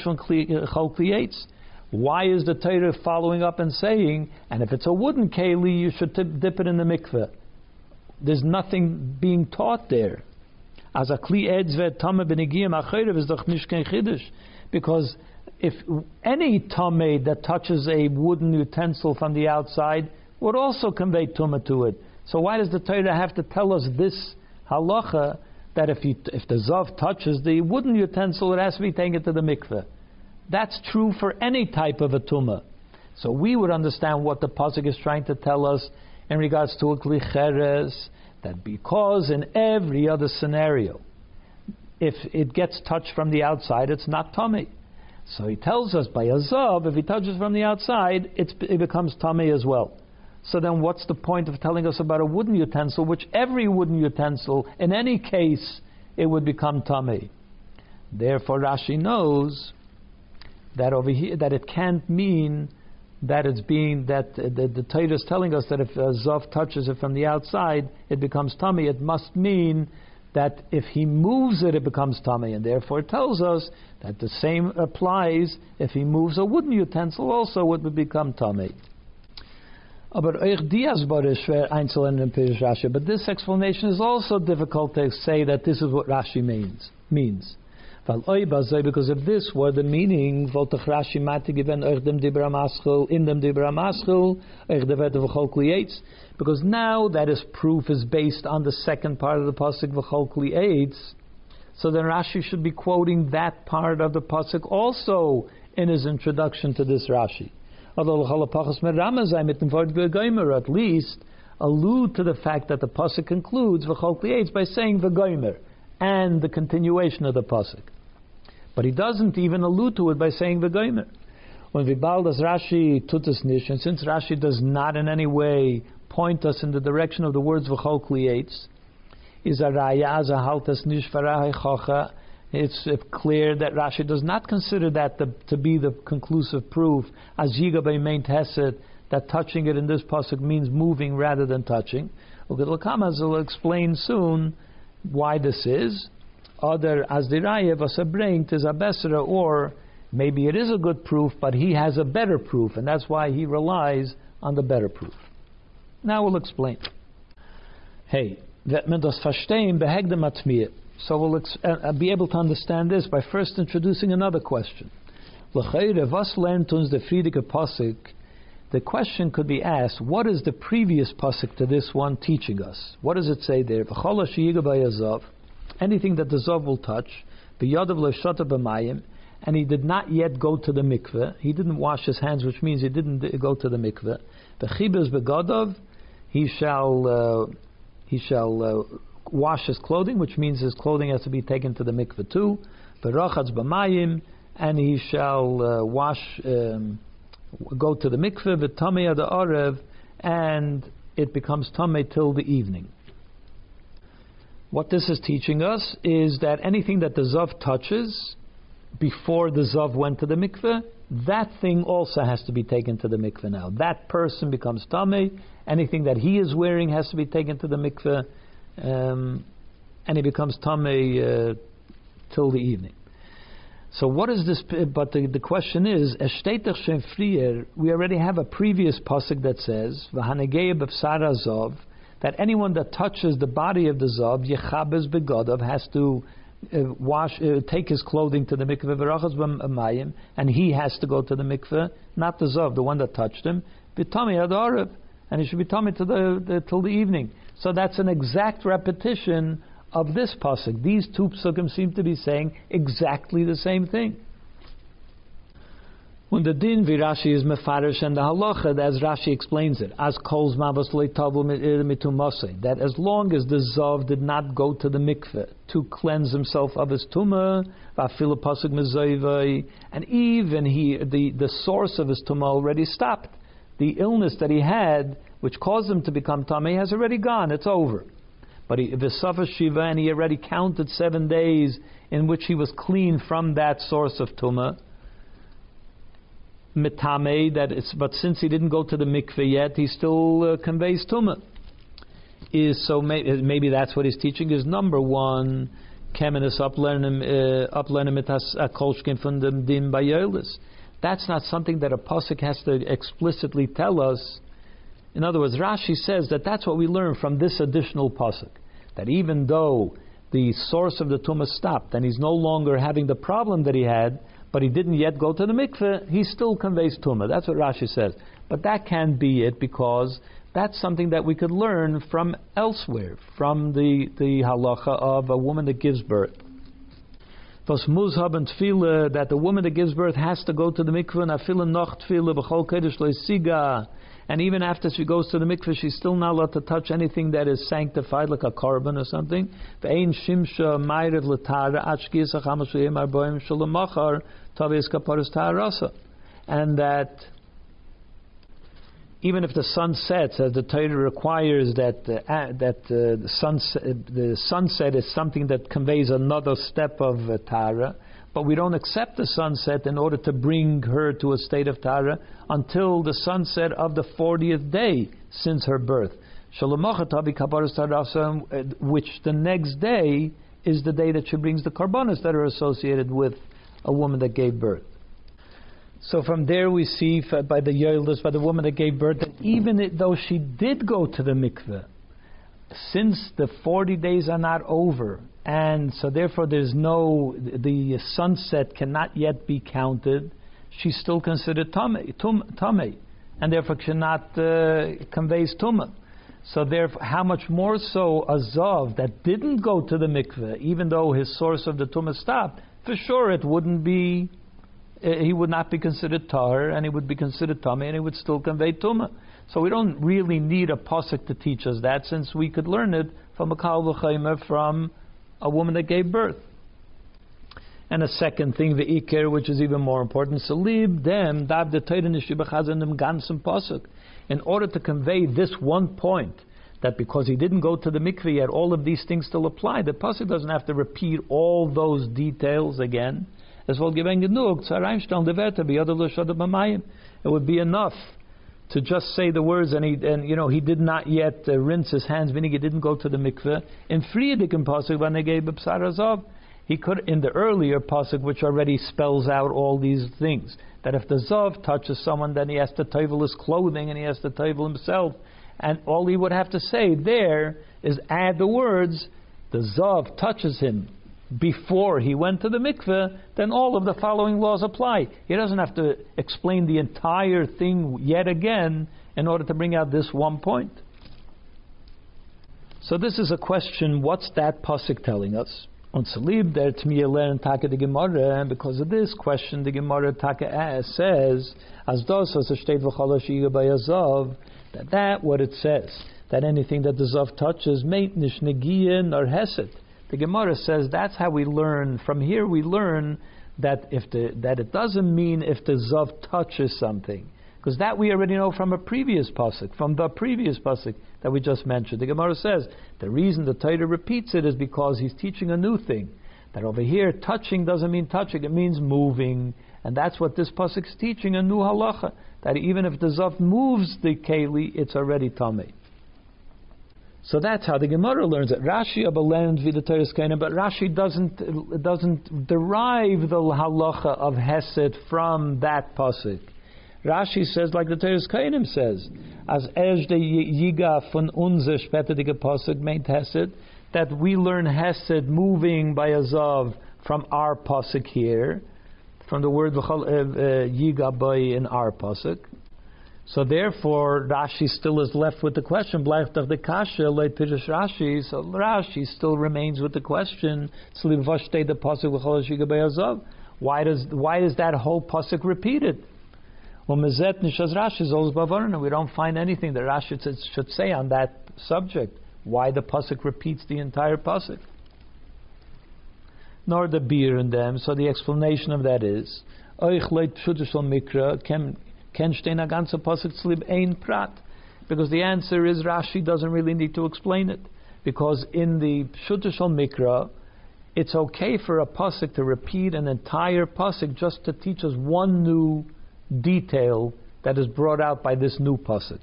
the Torah following up and saying, and if it's a wooden keli, you should tip, dip it in the mikveh? There's nothing being taught there. As a kli edz ve'tameh b'negiyim acherev is doch nish kein chiddush, because if any tameh that touches a wooden utensil from the outside would also convey tumah to it. So why does the Torah have to tell us this halacha that if you, if the zav touches the wooden utensil, it has to be taken to the mikveh? That's true for any type of a tumah. So we would understand what the pasuk is trying to tell us in regards to a kli cheres, that because in every other scenario, if it gets touched from the outside, it's not tamei. So he tells us by a zav, if he touches from the outside, it's, it becomes tamei as well. So then what's the point of telling us about a wooden utensil, which every wooden utensil, in any case, it would become tamei? Therefore Rashi knows that over here, that it can't mean that it's being, that the, the Torah is telling us that if a zav touches it from the outside, it becomes tamei. It must mean that if he moves it, it becomes tamei, and therefore it tells us that the same applies if he moves a wooden utensil, also it would become tamei. But this explanation is also difficult to say that this is what Rashi means. means. Because if this were the meaning, because now that his proof is based on the second part of the pasuk v'chol kli eitz, so then Rashi should be quoting that part of the pasuk also in his introduction to this Rashi. At least allude to the fact that the pasuk concludes v'chol kli eitz by saying v'gomer and the continuation of the pasuk. But he doesn't even allude to it by saying v'gomer. When v'bal does Rashi tutus nish, and since Rashi does not in any way point us in the direction of the words v'chol kli eitz, is a raya as a haltas nish farah chocha. It's clear that Rashi does not consider that the, to be the conclusive proof, as Yiga by main tesed, that touching it in this pasuk means moving rather than touching. Ukadlakamas will explain soon why this is. Other as the Raya Vasabrangt is a besra, or maybe it is a good proof, but he has a better proof, and that's why he relies on the better proof. Now we'll explain. Hey, that men das verstehen behegdem atmir. So we'll ex- uh, be able to understand this by first introducing another question. L'chayre was lernt uns the Friedike pasuk? The question could be asked: what is the previous pasuk to this one teaching us? What does it say there? V'chol sheyiga b'yazav. Anything that the zav will touch, b'yadav lo shata b'mayim, and he did not yet go to the mikveh. He didn't wash his hands, which means he didn't go to the mikveh. V'chibes b'gadav, he shall uh, he shall uh, wash his clothing, which means his clothing has to be taken to the mikveh too. V'rachatz b'mayim, and he shall uh, wash, um, go to the mikveh. V'tamei ad ha'arev, and it becomes tamei till the evening. What this is teaching us is that anything that the zav touches before the zav went to the mikveh, that thing also has to be taken to the mikveh now. That person becomes tamei. Anything that he is wearing has to be taken to the mikveh, um, and he becomes tamei uh, till the evening. So what is this? But the, the question is, we already have a previous pasuk that says, "V'hanegei b'fsara zav," that anyone that touches the body of the zav, yechabes begadav, has to uh, wash, uh, take his clothing to the mikveh, v'rachas b'mayim, and he has to go to the mikveh, not the zav, the one that touched him. v'tamei ad ha'arev, and he should be tamei to the, the till the evening. So that's an exact repetition of this pasuk. These two psukim seem to be saying exactly the same thing. When the din v'Rashi is mefarish and the halacha, as Rashi explains it, as kolz mavos leitavu mitumase, that as long as the zav did not go to the mikveh to cleanse himself of his tumah, v'afilu pasuk mezayvei, and even he, the, the source of his tumah already stopped. The illness that he had, which caused him to become tamei, has already gone. It's over. But he, v'safa shiva, and he already counted seven days in which he was clean from that source of tumah. Mitame, that it's, but since he didn't go to the mikveh yet, he still uh, conveys tumah. Is so may, maybe that's what he's teaching. Is number one, kemenis uplearning uplearning mitas kolshkin from the din bayolis. That's not something that a pasuk has to explicitly tell us. In other words, Rashi says that that's what we learn from this additional pasuk. That even though the source of the tumah stopped and he's no longer having the problem that he had, but he didn't yet go to the mikveh, he still conveys tumah. That's what Rashi says. But that can't be it, because that's something that we could learn from elsewhere, from the, the halacha of a woman that gives birth. Thus muzhab and tefillah, that the woman that gives birth has to go to the mikveh, and afillah noch tefillah b'chol kodesh leisiga. And even after she goes to the mikveh, she's still not allowed to touch anything that is sanctified, like a carbon or something. Ve'ein shimsha ma'erev l'tara achkiyas ha'chamas she'yem arboim shalamachar tavias kaparas ta'arasa. And that even if the sun sets, as the Torah requires that uh, that uh, the, sunset, the sunset is something that conveys another step of uh, Tara, but we don't accept the sunset in order to bring her to a state of Tara until the sunset of the fortieth day since her birth. Which the next day is the day that she brings the karbanos that are associated with a woman that gave birth. So from there we see by the Yoldus, by the woman that gave birth, that even though she did go to the mikveh, since the forty days are not over, and so therefore there's no, the sunset cannot yet be counted, she's still considered tamei, tamei, and therefore cannot uh, conveys tumah. So therefore, how much more so a zav that didn't go to the mikveh, even though his source of the tumah stopped, for sure it wouldn't be, uh, he would not be considered tar, and he would be considered tamei, and he would still convey tumah. So we don't really need a pasuk to teach us that, since we could learn it from a kal v'chaymer, from a woman that gave birth. And a second thing, the ikir, which is even more important, salib dem dav the Torah nishibachazan dem ganzen pasuk. In order to convey this one point, that because he didn't go to the mikveh yet, all of these things still apply. The pasuk doesn't have to repeat all those details again. It would be enough to just say the words, and he, and you know, he did not yet uh, rinse his hands, meaning he didn't go to the mikveh. In Friedik pasuk when they gave b'psar hazav, he could, in the earlier pasuk, which already spells out all these things, that if the zav touches someone, then he has to tovel his clothing and he has to tovel himself, and all he would have to say there is add the words, the zav touches him before he went to the mikveh, then all of the following laws apply. He doesn't have to explain the entire thing yet again in order to bring out this one point. So this is a question, what's that pasuk telling us? On Salib, there Tmiya learn Taka the Gemara, and because of this question, the Gemara Taka says, as dos as a state v'chalash by a zav, that that what it says, that anything that the zav touches, meit nish negiyin or hesed. The Gemara says that's how we learn. From here we learn that if the that it doesn't mean if the zav touches something, because that we already know from a previous pasuk, from the previous pasuk that we just mentioned. The Gemara says the reason the Torah repeats it is because he's teaching a new thing. That over here, touching doesn't mean touching; it means moving, and that's what this pasuk is teaching, a new halacha. That even if the zav moves the keli, it's already tamei. So that's how the Gemara learns it. Rashi learns v'the Torah kaina, but Rashi doesn't doesn't derive the halacha of hesed from that pasuk. Rashi says, like the Torah Kainim says, as ez de yiga von unser spätige pasuk meint hesed, that we learn hesed moving by a zav from our pasuk here, from the word yiga by in our pasuk. So therefore, Rashi still is left with the question. Rashi, so Rashi still remains with the question. Why does why is that whole pasuk repeated? We don't find anything that Rashi should say on that subject. Why the pasuk repeats the entire pasuk? Nor the beer in them. So the explanation of that is, because the answer is Rashi doesn't really need to explain it, because in the Pshuta Shel Mikra, it's okay for a pasuk to repeat an entire pasuk just to teach us one new detail that is brought out by this new pasuk.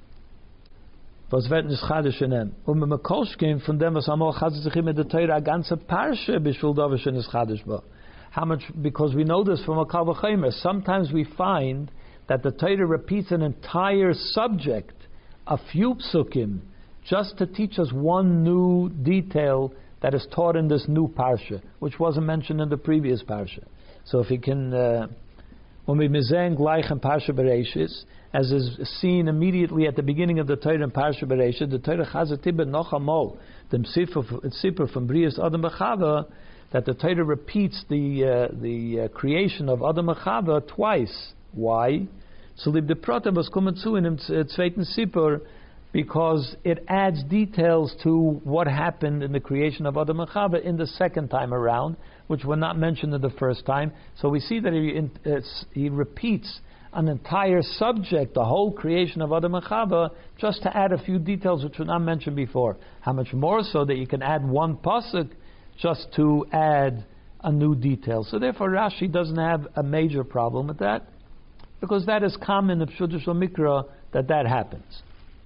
Was wird nicht chadish in them. Und mit Mekolshkim von dem, was einmal chadish sich immer der Teure, a ganze Parshe, bishul da was nicht chadish ba. How much? Because we know this from a Kal V'Chomer. Sometimes we find that the Torah repeats an entire subject, a few psukim, just to teach us one new detail that is taught in this new parsha, which wasn't mentioned in the previous parsha. So if you can, uh, when we mizeng gleich in Parsha Bereshis, as is seen immediately at the beginning of the Torah in Parsha Bereshis, the Torah chazatibet noch amol, the Sipur from Brias Adam B'Chava, that the Torah repeats the uh, the uh, creation of Adam B'Chava twice. Why? So the Prata was kommen zu in dem zweiten Sipur, because it adds details to what happened in the creation of Adam and Chava in the second time around, which were not mentioned in the first time. So we see that he, uh, he repeats an entire subject, the whole creation of Adam and Chava, just to add a few details which were not mentioned before. How much more so that you can add one pasuk just to add a new detail. So therefore Rashi doesn't have a major problem with that, because that is common in Pshuta Shel Mikra that that happens.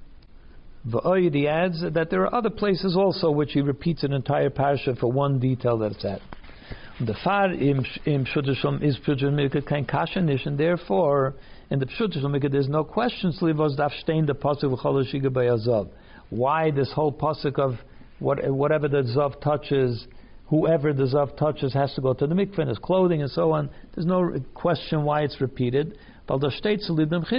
V'oyed adds that there are other places also which he repeats an entire parasha for one detail that it's at. The far im Pshuta Shel is Pshuta Shel Mikra kein kasha nish, and therefore in the Pshuta Shel Mikra there's no question. Slivos daf stein the pasuk v'chol shiga b'yazav. Why this whole pasuk of what, whatever the zav touches, whoever the zav touches has to go to the mikveh and his clothing and so on. There's no question why it's repeated. That's uh,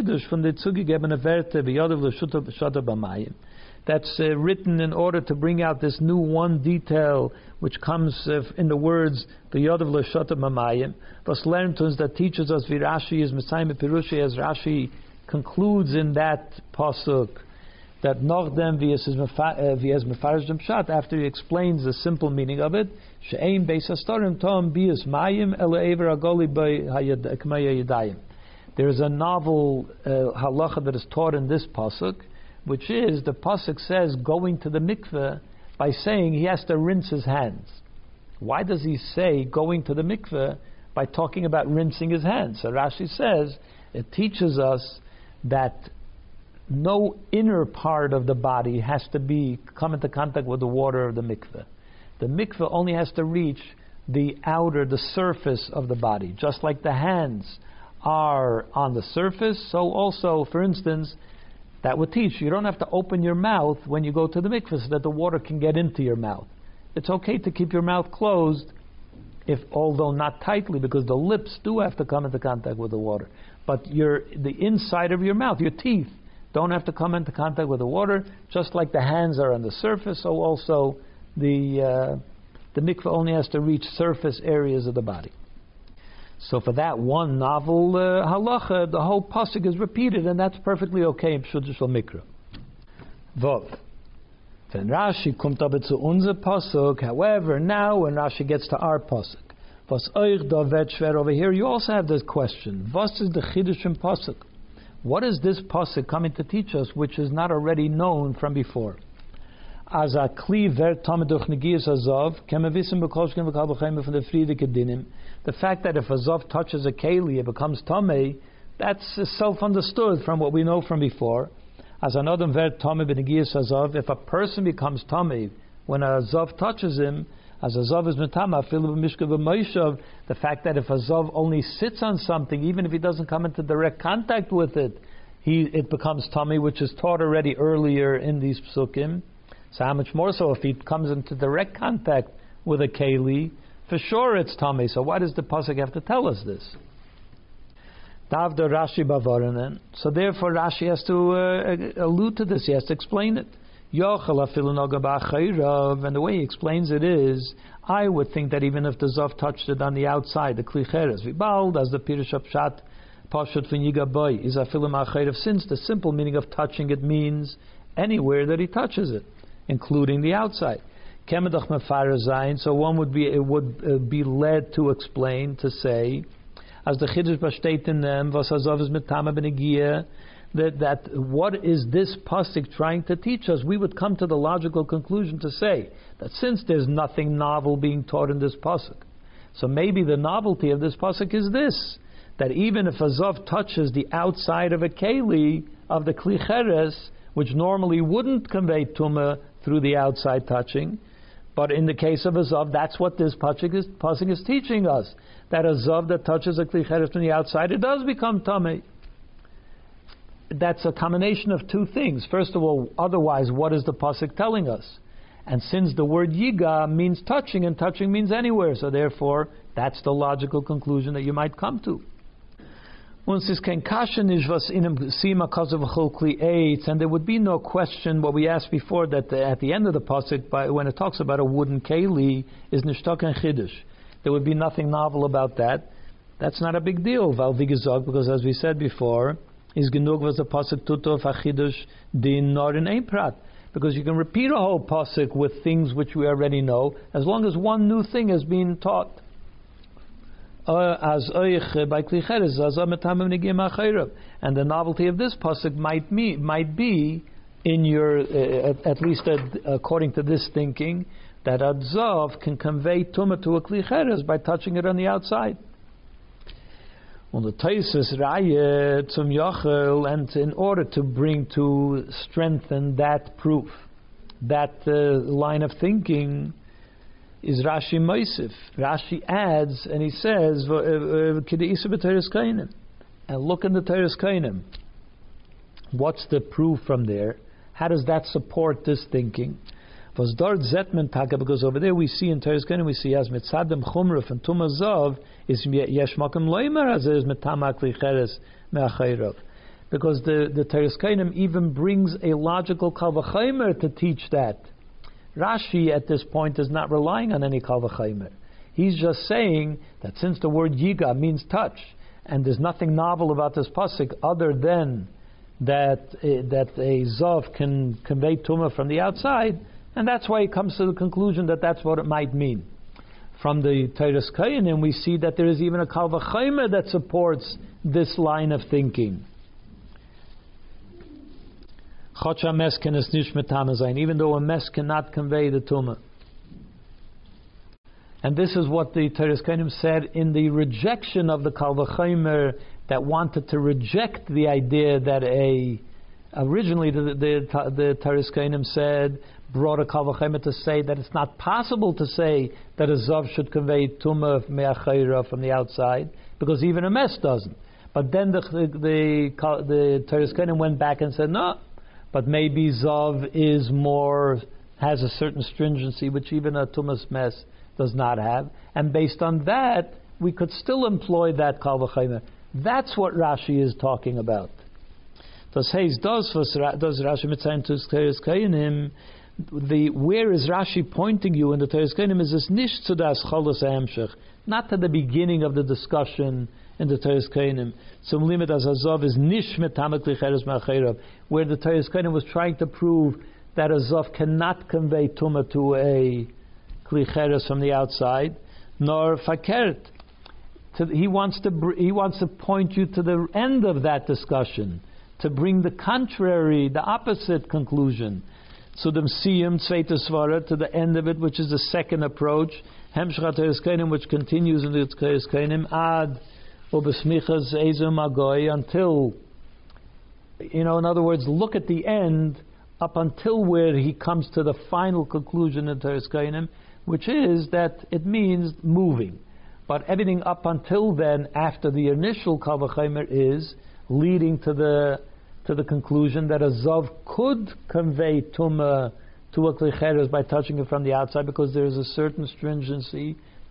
written in order to bring out this new one detail which comes uh, in the words the Yodav L'Shota B'Mayim. Was learned us that teaches us Virashi is Messiah Pirushi, as Rashi concludes in that pasuk that Nochdem v'yes Mefarish Dem Pshat, after he explains the simple meaning of it, She'ein Beis Hastorim Tom Bias Mayim Ele Ever Agoli K'maya Yadayim. There is a novel uh, halacha that is taught in this pasuk, which is the pasuk says going to the mikveh by saying he has to rinse his hands. Why does he say going to the mikveh by talking about rinsing his hands? So Rashi says it teaches us that no inner part of the body has to be come into contact with the water of the mikveh. The mikveh only has to reach the outer, the surface of the body, just like the hands are on the surface. So also, for instance, that would teach you don't have to open your mouth when you go to the mikveh so that the water can get into your mouth. It's okay to keep your mouth closed, if although not tightly, because the lips do have to come into contact with the water. But your the inside of your mouth, your teeth, don't have to come into contact with the water, just like the hands are on the surface. So also the uh, the mikveh only has to reach surface areas of the body. So for that one novel uh, halacha, the whole pasuk is repeated, and that's perfectly okay in Pshuta Shel Mikra. Vov. When Rashi kommt aber zu unser pasuk, however, now when Rashi gets to our pasuk, was euch da wird schwer over here, you also have this question. Was is the chiddush in pasuk? What is this pasuk coming to teach us, which is not already known from before? As a kli vert tamed durch negias hazav, kem wissen bekolshken v'kal b'chayim from the friedike dinim. The fact that if a zav touches a keli, it becomes tamei, that's self-understood from what we know from before. As another vert tamed b'negias hazav, if a person becomes tamei when a zav touches him, as a zav is metama, filu b'mishka b'moishav, the fact that if a zav only sits on something, even if he doesn't come into direct contact with it, he it becomes tamei, which is taught already earlier in these psukim. So how much more so if he comes into direct contact with a keli, for sure it's tummy. So why does the pasuk have to tell us this? Davda Rashi Bavaranen. So therefore Rashi has to uh, allude to this, he has to explain it. Yochel afilu noga b'achayrav, and the way he explains it is, I would think that even if the Zav touched it on the outside, the Kli Cheres, Vibald, as the Pirush Pshat, Pashut V'nyiga Boy, is afilu ma'achayrav, since the simple meaning of touching it means anywhere that he touches it, including the outside. Kemedach Mefarer Zayin, so one would be, it would uh, be led to explain, to say, as the Chiddush besteht in them, was Hazav is mitama b'negia, that that what is this pasuk trying to teach us? We would come to the logical conclusion to say that since there's nothing novel being taught in this pasuk, so maybe the novelty of this pasuk is this: that even if a zav touches the outside of a keli of the kli cheres, which normally wouldn't convey tumah through the outside touching, but in the case of a zav, that's what this pasuk is, pasuk is teaching us. That a zav that touches a kli cheres from the outside, it does become tamei. That's a combination of two things. First of all, otherwise, what is the pasuk telling us? And since the word yiga means touching, and touching means anywhere, so therefore, that's the logical conclusion that you might come to. And there would be no question, what we asked before, that the, at the end of the pasuk, by, when it talks about a wooden keli, is nishtak and chiddush. There would be nothing novel about that. That's not a big deal, because as we said before, is genug was the pasuk tuto fachidush din nor in ein prat, because you can repeat a whole pasuk with things which we already know, as long as one new thing is being taught. As by kli cheres, and the novelty of this pasuk might me might be in your uh, at least uh, according to this thinking that a zav can convey tumah to a kli cheres by touching it on the outside. On the Taisus Raya zum Yochel, and in order to bring to strengthen that proof, that uh, line of thinking, is Rashi Moisif. Rashi adds, and he says, and look in the Teres Kainim. What's the proof from there? How does that support this thinking? Was dort zetmen taka, because over there we see in Teres Kainim, we see as mitzadem chumruf and tumazav is yesh makom loimer as is mitamak licheres me'achayrav, because the the Teres Kainim even brings a logical kal v'chaymer to teach that. Rashi at this point is not relying on any kal v'chaymer. He's just saying that since the word yiga means touch, and there's nothing novel about this pasuk other than that uh, that a zav can convey tumah from the outside. And that's why he comes to the conclusion that that's what it might mean. From the Teres Kainim, we see that there is even a kal v'chaymer that supports this line of thinking. Even though a mes cannot convey the tumah. And this is what the Teres Kainim said in the rejection of the kal v'chaymer that wanted to reject the idea that a originally the the, the Teres Kainim said brought a kal v'chaymer to say that it's not possible to say that a zav should convey tumah me'achayra from the outside, because even a mes doesn't. But then the the the, the Teres Kainim went back and said no, but maybe zav is more, has a certain stringency which even a tumas mes does not have, and based on that we could still employ that kal v'chaymer. That's what Rashi is talking about. Does Hayes does does Rashi mitzayin to Teres Kainim? The where is Rashi pointing you in the Teres Kainim is this nish to das cholos hamshech, not to the beginning of the discussion in the Teres Kainim. Some limit as hazav is nish metamak licheres ma'achayrav, where the Teres Kainim was trying to prove that a zav cannot convey tumah to a klicheres from the outside, nor fakert. He wants to he wants to point you to the end of that discussion, to bring the contrary, the opposite conclusion. So the Siyam Tzveita Svara, to the end of it, which is the second approach, Hemshcha Teres Kainim, which continues in the Teres Kainim, Ad Ubesmichas Ezum Agoy, until, you know, in other words, look at the end, up until where he comes to the final conclusion in Teres Kainim, which is that it means moving. But everything up until then, after the initial kal v'chaymer, is leading to the to the conclusion that a zav could convey tumah to a kli cheres by touching it from the outside, because there is a certain stringency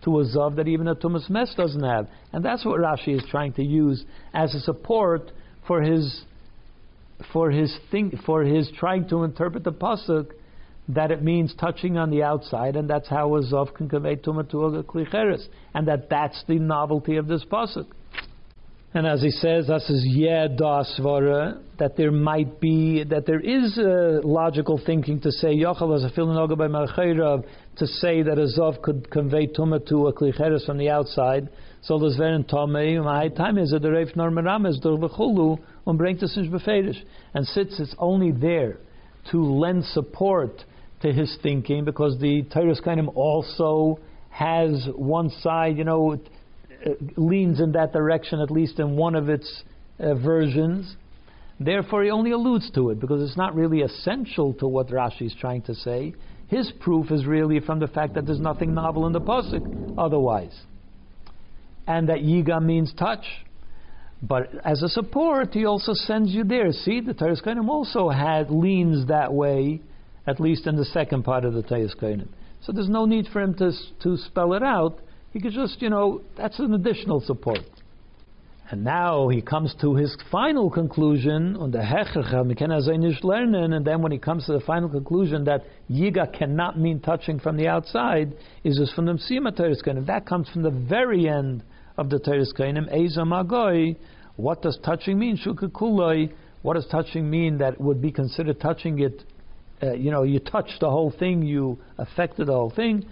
to a zav that even a tumas mes doesn't have. And that's what Rashi is trying to use as a support for his for his think for his trying to interpret the pasuk that it means touching on the outside, and that's how a zav can convey tumah to a kli cheres, and that that's the novelty of this pasuk. And as he says, that is yeah das vara, that there might be, that there is a logical thinking to say yochel as a filinoga by malchayrav, to say that a zav could convey tumah to a kli cheres from the outside. So there's very tomei. My time is a dereif normaram is dur bechulu and bring to sinch befedish. And since it's only there to lend support to his thinking, because the Torah Kainim also has one side, you know, uh, leans in that direction, at least in one of its uh, versions. Therefore, he only alludes to it, because it's not really essential to what Rashi is trying to say. His proof is really from the fact that there's nothing novel in the pasuk otherwise. And that yiga means touch. But as a support, he also sends you there. See, the Torah Kainim also had leans that way, at least in the second part of the Torah Kainim. So there's no need for him to to spell it out. He could just, you know, that's an additional support. And now he comes to his final conclusion on the Hechercha, and then when he comes to the final conclusion that Yiga cannot mean touching from the outside, is this from the Msima Torah Kainim. That comes from the very end of the Torah Kainim. Eza Magoi. What does touching mean? Shukakuloi. What does touching mean that would be considered touching it? Uh, you know, you touched the whole thing, you affected the whole thing.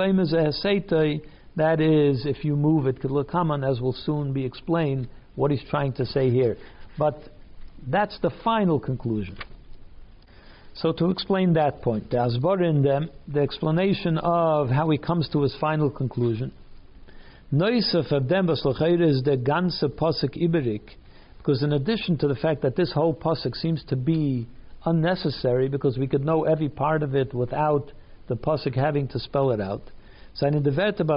That is, if you move it, Kaman, as will soon be explained, what he's trying to say here. But that's the final conclusion. So to explain that point, the Asbar in them, the explanation of how he comes to his final conclusion. Noisef of them is the ganze pasuk iberik, because in addition to the fact that this whole pasuk seems to be unnecessary, because we could know every part of it without the pasuk having to spell it out. Even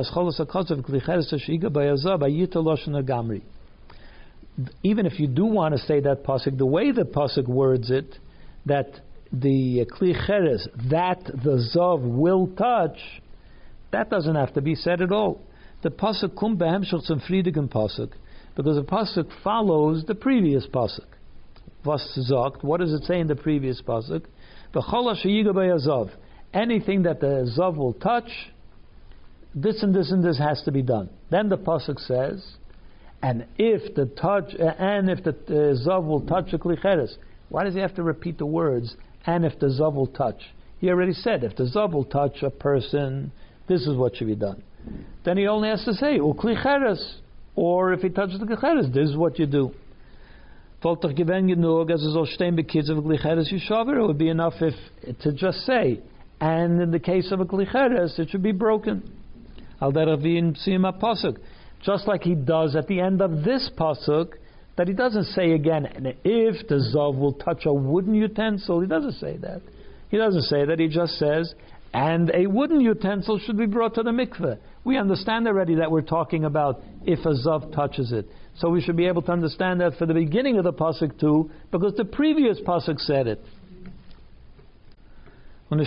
if you do want to say that pasuk, the way the pasuk words it, that the kli cheres, that the zav will touch, that doesn't have to be said at all. The pasuk kum behemshach zum friedigen pasuk, because the pasuk follows the previous pasuk. Was sagt? What does it say in the previous pasuk? V'chol asher yiga b'yazav. Anything that the zav will touch, this and this and this has to be done. Then the pasuk says, and if the touch, uh, and if the uh, zav will touch a kli cheres. Why does he have to repeat the words? And if the zav will touch, he already said if the zav will touch a person, this is what should be done. Then he only has to say u kli cheres, or if he touches the kli cheres, this is what you do. It would be enough if to just say, and in the case of a kli cheres, it should be broken. Just like he does at the end of this pasuk, that he doesn't say again, and if the zav will touch a wooden utensil, he doesn't say that. He doesn't say that, he just says, and a wooden utensil should be brought to the mikveh. We understand already that we're talking about if a zav touches it. So we should be able to understand that for the beginning of the pasuk too, because the previous pasuk said it. It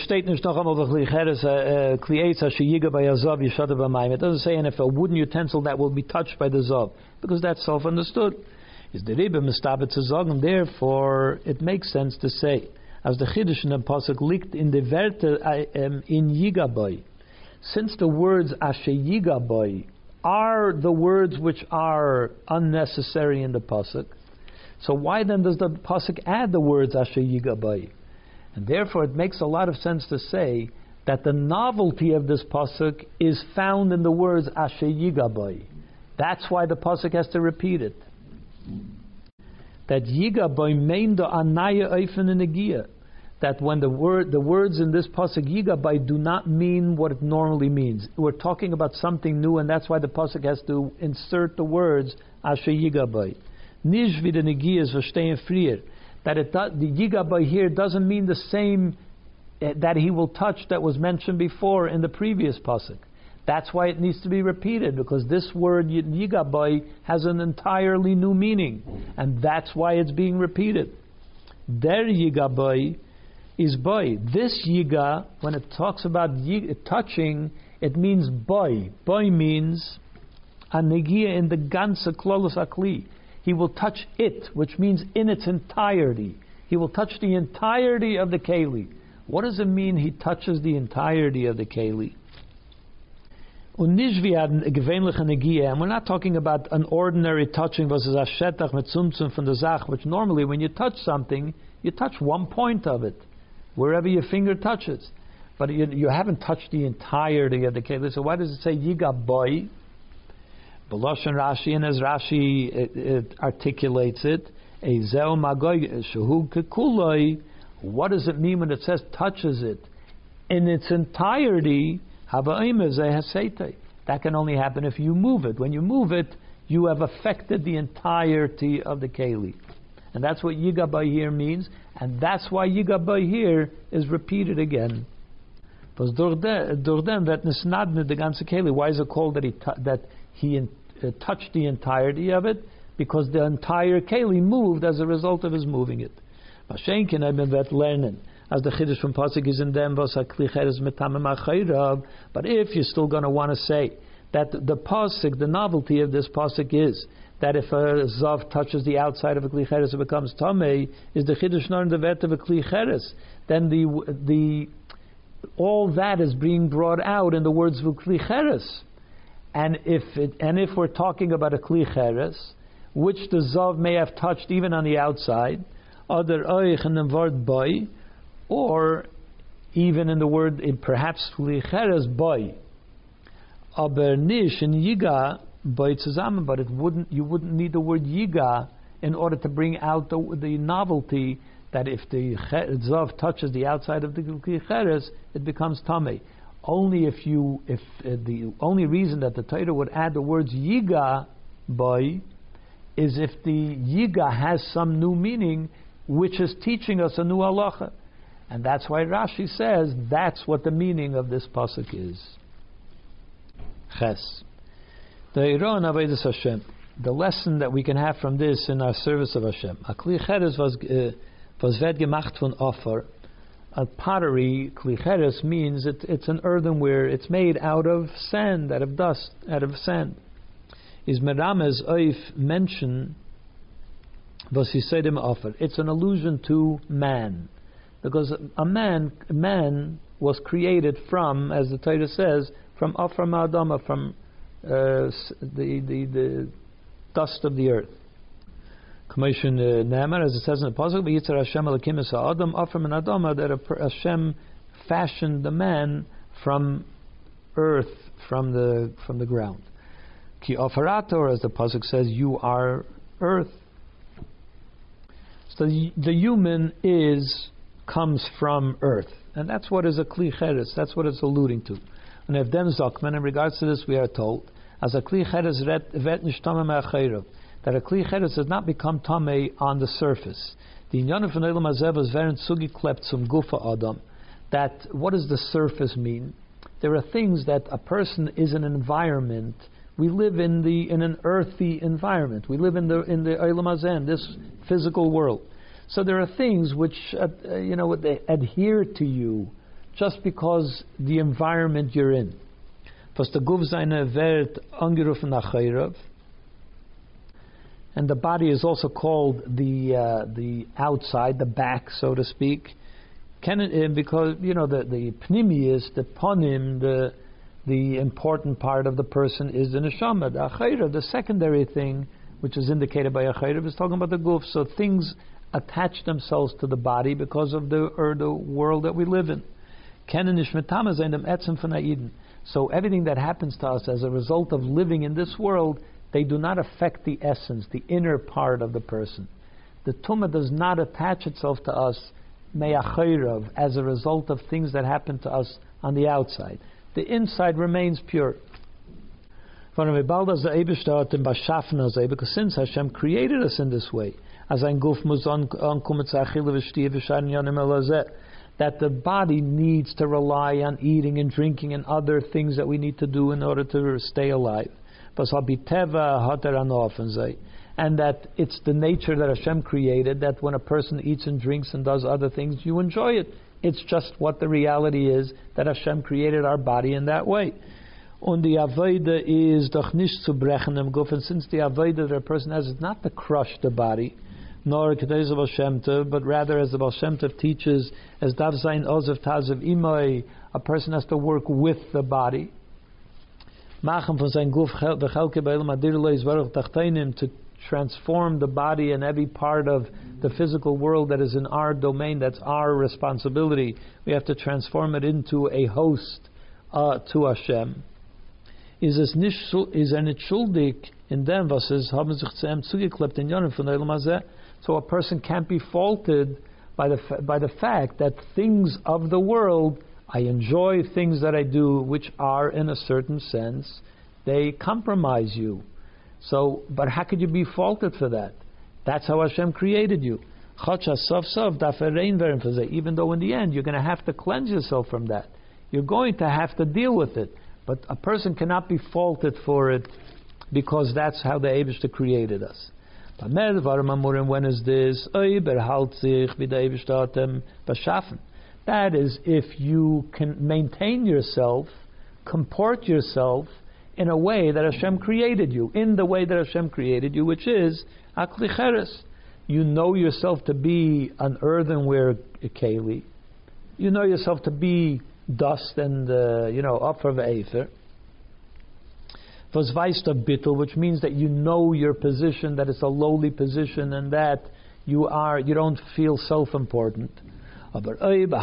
doesn't say, and if a wooden utensil that will be touched by the zav, because that's self-understood. Is the Rebbe mistabet zu sagen, therefore it makes sense to say, as the Chiddush in the pasuk liegt in the Werte in Yigaboy, since the words Asher Yigaboy are the words which are unnecessary in the pasuk, so why then does the pasuk add the words Asher Yigaboy? And therefore it makes a lot of sense to say that the novelty of this pasuk is found in the words Asher Yigaboy. That's why the pasuk has to repeat it. That Yigaboy mean the anaya oifen in Negia. That when the word the words in this pasuk Yigaboy do not mean what it normally means. We're talking about something new, and that's why the pasuk has to insert the words Asher Yigaboy. Nish wie the Negias verstehen frier. That it do, the Yigaboy here doesn't mean the same uh, that he will touch that was mentioned before in the previous pasuk. That's why it needs to be repeated, because this word Yigaboy has an entirely new meaning, and that's why it's being repeated. Der Yigaboy is boy. This yiga, when it talks about yiga, touching, it means boy. Boy means a negia in the ganze klolos akli. He will touch it, which means in its entirety. He will touch the entirety of the keli. What does it mean he touches the entirety of the keli? And we're not talking about an ordinary touching versus a shetach metzumtzum from the zach, which normally when you touch something, you touch one point of it, wherever your finger touches. But you, you haven't touched the entirety of the keli. So why does it say yiga boy? Beloshen Rashi, and as Rashi it, it articulates it, what does it mean when it says touches it in its entirety? That can only happen if you move it. When you move it, you have affected the entirety of the keli. And that's what Yigabay here means, and that's why Yigabay here is repeated again. Why is it called that he, t- that he in, uh, touched the entirety of it? Because the entire keli moved as a result of his moving it. Mashenkin I've been learning. As the chiddush from pasuk is in them, but if you're still going to want to say that the pasuk, the novelty of this pasuk is that if a zav touches the outside of a kli cheres, it becomes tamei, is the chiddush nor in the vet of a kli cheres, then the the all that is being brought out in the words of kli cheres, and if it, and if we're talking about a kli cheres, which the zav may have touched even on the outside, other oich and the word boy, or even in the word, in perhaps licheres boy, aber nish in yiga boy zusammen, but it wouldn't. You wouldn't need the word yiga in order to bring out the, the novelty that if the zav touches the outside of the licheres, it becomes tamei. Only if you, if uh, the only reason that the Torah would add the words yiga boy is if the yiga has some new meaning, which is teaching us a new halacha. And that's why Rashi says that's what the meaning of this pasuk is. Ches. The Iron Avodas Hashem. The lesson that we can have from this in our service of Hashem. A kli cheres was was wird gemacht von Offer. A pottery, kli cheres, means it, it's an earthenware. It's made out of sand, out of dust, out of sand. Is Merames Oif mention was he said him Offer? It's an allusion to man. Because a man, a man was created from, as the Torah says, from Afar Ma'adama, from uh, the, the the dust of the earth. Commission Ne'emar, as it says in the pasuk, "V'yitzar Hashem Elokim es ha'adam Afar min Adama," that Hashem fashioned the man from earth, from the from the ground. Ki Afarator, as the pasuk says, you are earth. So the, the human is. Comes from earth, and that's what is a kli cheres. That's what it's alluding to. And if dem zakman, in regards to this, we are told as a kli cheres vet nish tamei me'achayrav, that a kli cheres does not become tamei on the surface. The inyan von elam hazev is very sugi klept zum gufa adam. That what does the surface mean? There are things that a person is an environment. We live in the in an earthy environment. We live in the in the elam hazeh, this physical world. So there are things which, uh, uh, you know, they adhere to you just because the environment you're in. And the body is also called the uh, the outside, the back, so to speak. Can it, uh, because you know the the pnimius, the ponim, the the important part of the person is the neshama. The achayrav, the secondary thing, which is indicated by achayrav, is talking about the guf. So things attach themselves to the body because of the or the world that we live in. So everything that happens to us as a result of living in this world, they do not affect the essence, the inner part of the person. The tumah does not attach itself to us me'achayrav as a result of things that happen to us on the outside. The inside remains pure. Because since Hashem created us in this way, as ein Guf muss ankommen zu Achille v'shtiya v'shayin yanim elazeh, that the body needs to rely on eating and drinking and other things that we need to do in order to stay alive. And that it's the nature that Hashem created, that when a person eats and drinks and does other things, you enjoy it. It's just what the reality is, that Hashem created our body in that way. Und die Avodah is doch nicht zu brechen im Guf, and since the Avodah that a person has is not to crush the body, nor Kedei Baal Shem Tov, but rather as the Baal Shem Tov teaches, as Dav Zayin Ozav Tazav Imoi, a person has to work with the body. Machen von sein Guf v'chelke b'elam adirlo yizvarach tachteinim, to transform the body and every part of the physical world that is in our domain, that's our responsibility. We have to transform it into a host uh, to Hashem. Is es nicht is er nicht schuldig in dem, was es haben sich zu ihm zugeklebt in Yonim von Olam Hazeh. So a person can't be faulted by the by the fact that things of the world, I enjoy things that I do which are, in a certain sense, they compromise you. So, but how could you be faulted for that? That's how Hashem created you. Even though in the end you're going to have to cleanse yourself from that. You're going to have to deal with it. But a person cannot be faulted for it because that's how the Eibishter created us. When is this? That is, if you can maintain yourself, comport yourself in a way that Hashem created you, in the way that Hashem created you, which is akli cheres. You know yourself to be an earthenware keli. You know yourself to be dust and uh, you know upper v'efer. V'zvaista bittul, which means that you know your position, that it's a lowly position, and that you are you don't feel self-important. But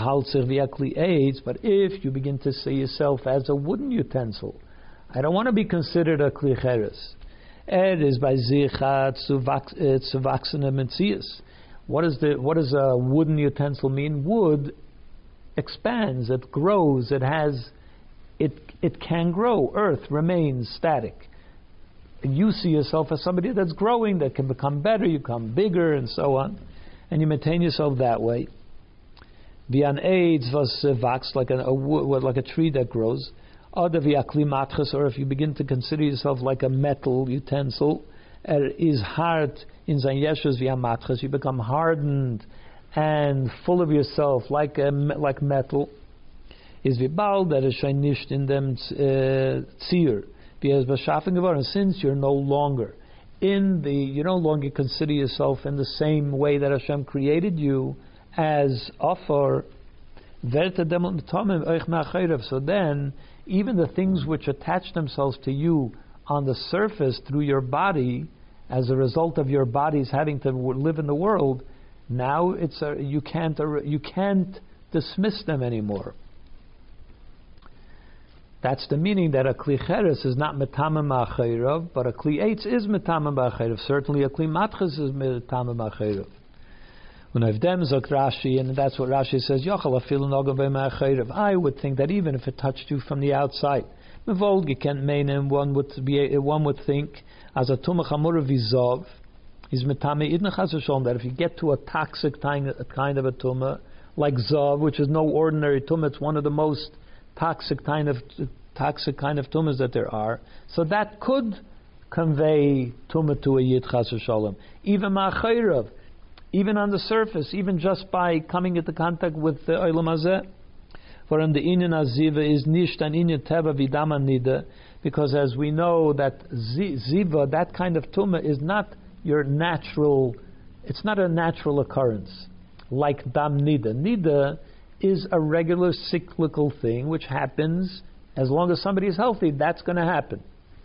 if you begin to see yourself as a wooden utensil, I don't want to be considered a kli cheres. It is by zichat zu wachsene metzias. What is the what does a wooden utensil mean? Wood expands, it grows, it has, it it can grow. Earth remains static. You see yourself as somebody that's growing, that can become better, you become bigger, and so on, and you maintain yourself that way. Vian AIDS was vax, like a, a like a tree that grows. Or if you begin to consider yourself like a metal utensil, er is hard in sein yeshus via matches. You become hardened and full of yourself like a, like metal. Is vibal that is nicht in them zier. Since you're no longer in the, you no longer consider yourself in the same way that Hashem created you as offer. So then, even the things which attach themselves to you on the surface through your body, as a result of your body's having to live in the world, now it's a, you can't you can't dismiss them anymore. That's the meaning that a kli cheres is not metamem ba'achayrav, but a kli eitz is metamem ba'achayrav. Certainly, a kli matches is metamem ba'achayrav. And that's what Rashi says. I would think that even if it touched you from the outside, one would be one would think as a tumah chamura vizov is metame idn chas v'sholom, that if you get to a toxic kind of a tumah like zav, which is no ordinary tumah, it's one of the most toxic kind of toxic kind of tumahs that there are. So that could convey tumah to a yid chas v'sholom, even ma'achayrav. Even on the surface, even just by coming into contact with the Olam Hazeh. For in the inyan aziva is nisht an inyan teva vidama nida, because as we know that ziva, that kind of tumah, is not your natural, it's not a natural occurrence, like dam nida. Nida is a regular cyclical thing which happens as long as somebody is healthy. That's going to happen.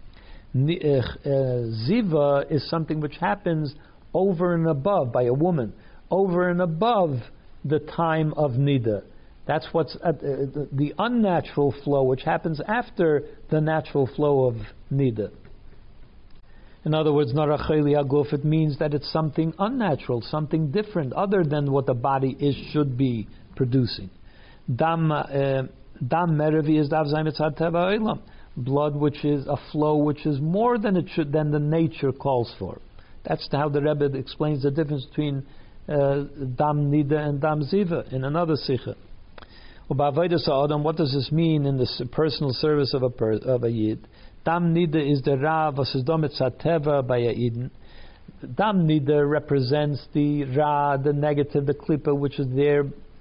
Ziva is something which happens over and above, by a woman, over and above the time of nida. That's what's at, uh, the, the unnatural flow, which happens after the natural flow of nida. In other words, naracheli aguf, it means that it's something unnatural, something different, other than what the body is should be producing. Dam dam meravi is dav zayin mitzad teva olam, blood which is a flow which is more than it should, than the nature calls for. That's how the Rebbe explains the difference between uh, Dam Nida and Dam Ziva in another Sikha. What does this mean in the personal service of a per, of a Yid? Dam Nida is the Ra versus Domet Sateva by a Yidin. Dam Nida represents the Ra, the negative, the Klippa, which is there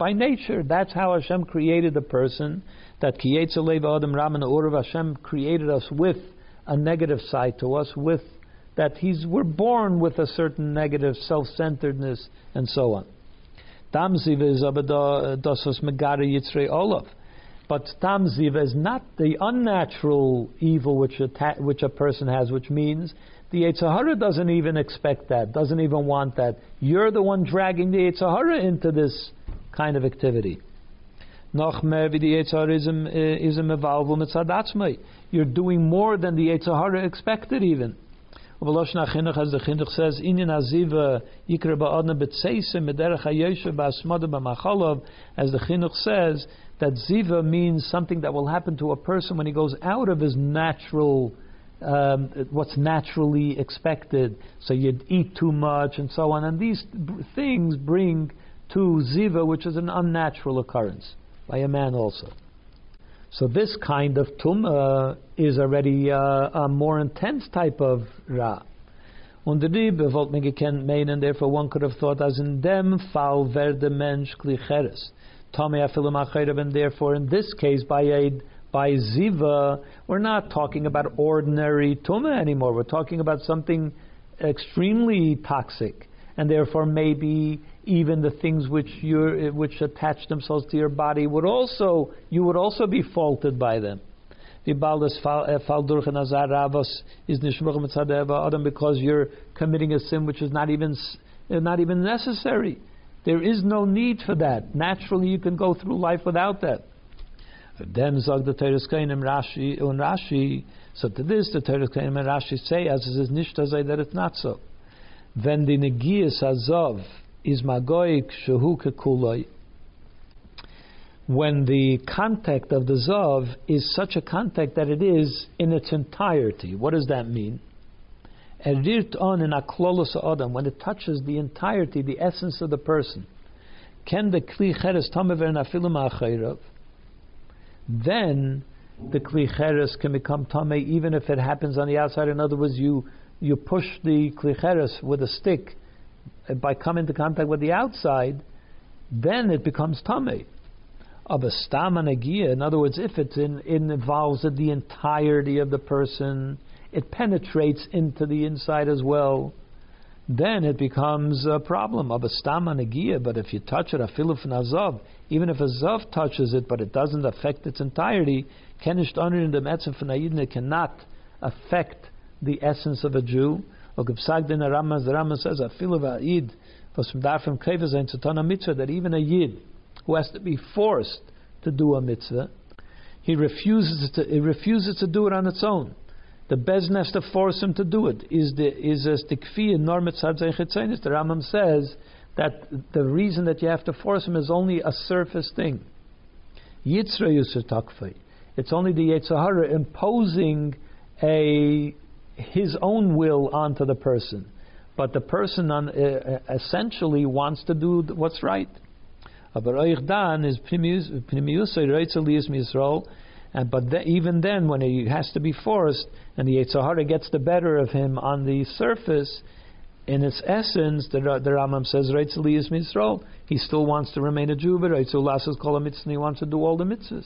by nature. That's how Hashem created the person. That ki yetzer leiv adam raman urav, Hashem created us with a negative side to us, with that he's we're born with a certain negative self-centeredness and so on. Tam ziva is dasos megara yitzrei olav. But tam ziva is not the unnatural evil which a, ta- which a person has, which means the Yetzer Hara doesn't even expect that, doesn't even want that. You're the one dragging the Yetzer Hara into this kind of activity. Noch mehr wie die Yetzer Hara is a mevalvel mitzad atzmai. You're doing more than the Yetzer Hara expected even. As the Chinuch says, Inyan Aziva Yikra Ba'adna B'tseise Mederech HaYoshev Ba'asmada B'machalav, as the Chinuch says, that Ziva means something that will happen to a person when he goes out of his natural, um, what's naturally expected. So you'd eat too much and so on. And these b- things bring to Ziva, which is an unnatural occurrence by a man also. So this kind of tumah is already uh, a more intense type of ra. Und der Rebbe wollte mir gekannt meinen, therefore one could have thought, as in dem Fall werde Mensch kli cheres. Tomei afilu ma'chayrav, and therefore in this case, by a, by ziva, we're not talking about ordinary tumah anymore. We're talking about something extremely toxic. And therefore maybe even the things which you which attach themselves to your body would also you would also be faulted by them. Because you're committing a sin which is not even not even necessary. There is no need for that. Naturally, you can go through life without that. Then zog the Teres Kainim Rashi and Rashi. So to this, the Teres Kainim and Rashi say, as it is nishta zay, that it's not so. When the negias hazov is magoik shehu kekuloi, when the contact of the zav is such a contact that it is in its entirety. What does that mean? Erirt on in aklolos adam, when it touches the entirety, the essence of the person. Ken the kli cheres tamever nafilu ma'achayrav. Then the kli cheres can become tameh even if it happens on the outside. In other words, you you push the kli cheres with a stick by coming into contact with the outside, then it becomes tameh. Of a stam anagia, in other words, if it in, it involves the entirety of the person, it penetrates into the inside as well, then it becomes a problem of a stam anagia. But if you touch it, a filuf nazav, even if a zav touches it, but it doesn't affect its entirety, kenisht under in the metzim f'nayidin, it cannot affect the essence of a Jew. Or gepsagdin Rambam, the Rambam says, a filuf ha'id, that even a yid who has to be forced to do a mitzvah, he refuses to he refuses to do it on its own. The Bezdin has to force him to do it. Is the is as the kfi in nor mitzvah chetzenis. The Rambam says that the reason that you have to force him is only a surface thing. Yitzra yusur takfei. It's only the Yetzer Hara imposing a his own will onto the person, but the person on, uh, essentially wants to do what's right. Aber euch dan is primius Yisrael, and but the, even then, when he has to be forced, and the Yetzer Hara gets the better of him on the surface, in its essence, the, the Rambam says Reitzel Yisrael, he still wants to remain a Jew, but Reitzel Lasses Kol HaMitzvah, he wants to do all the mitzvahs.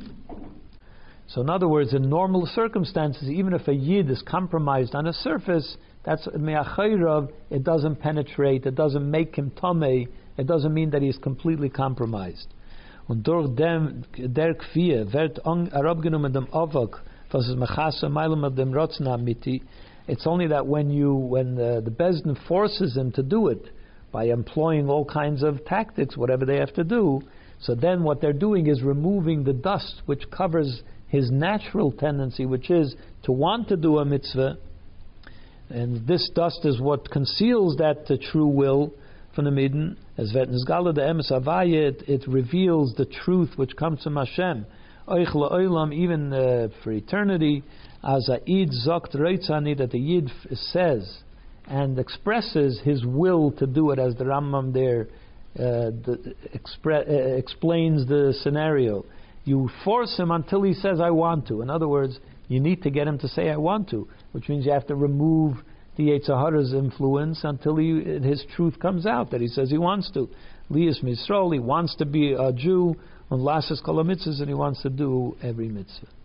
So, in other words, in normal circumstances, even if a Yid is compromised on a surface, that's me'achayrav, it doesn't penetrate, it doesn't make him tamei. It doesn't mean that he is completely compromised. Und durch dem der Kfie wird herabgenommen dem Avok, was es mechasa meilem of dem Rotzna miti. It's only that when you when the, the Bezdin forces him to do it by employing all kinds of tactics, whatever they have to do, so then what they're doing is removing the dust which covers his natural tendency, which is to want to do a mitzvah, and this dust is what conceals that uh, true will from the midden. As Vetnizgala the Emes Havayit, it reveals the truth which comes from Hashem. Oich la'olam, even uh, for eternity, as a Yid zokt reitzani, that the Yid f- says and expresses his will to do it, as the Rambam there uh, the, expre- uh, explains the scenario. You force him until he says, I want to. In other words, you need to get him to say, I want to, which means you have to remove the Yetzer Hara's influence until he, his truth comes out, that he says he wants to. Lias Misrael, he wants to be a Jew, on Lashes Kol mitzvahs, and he wants to do every mitzvah.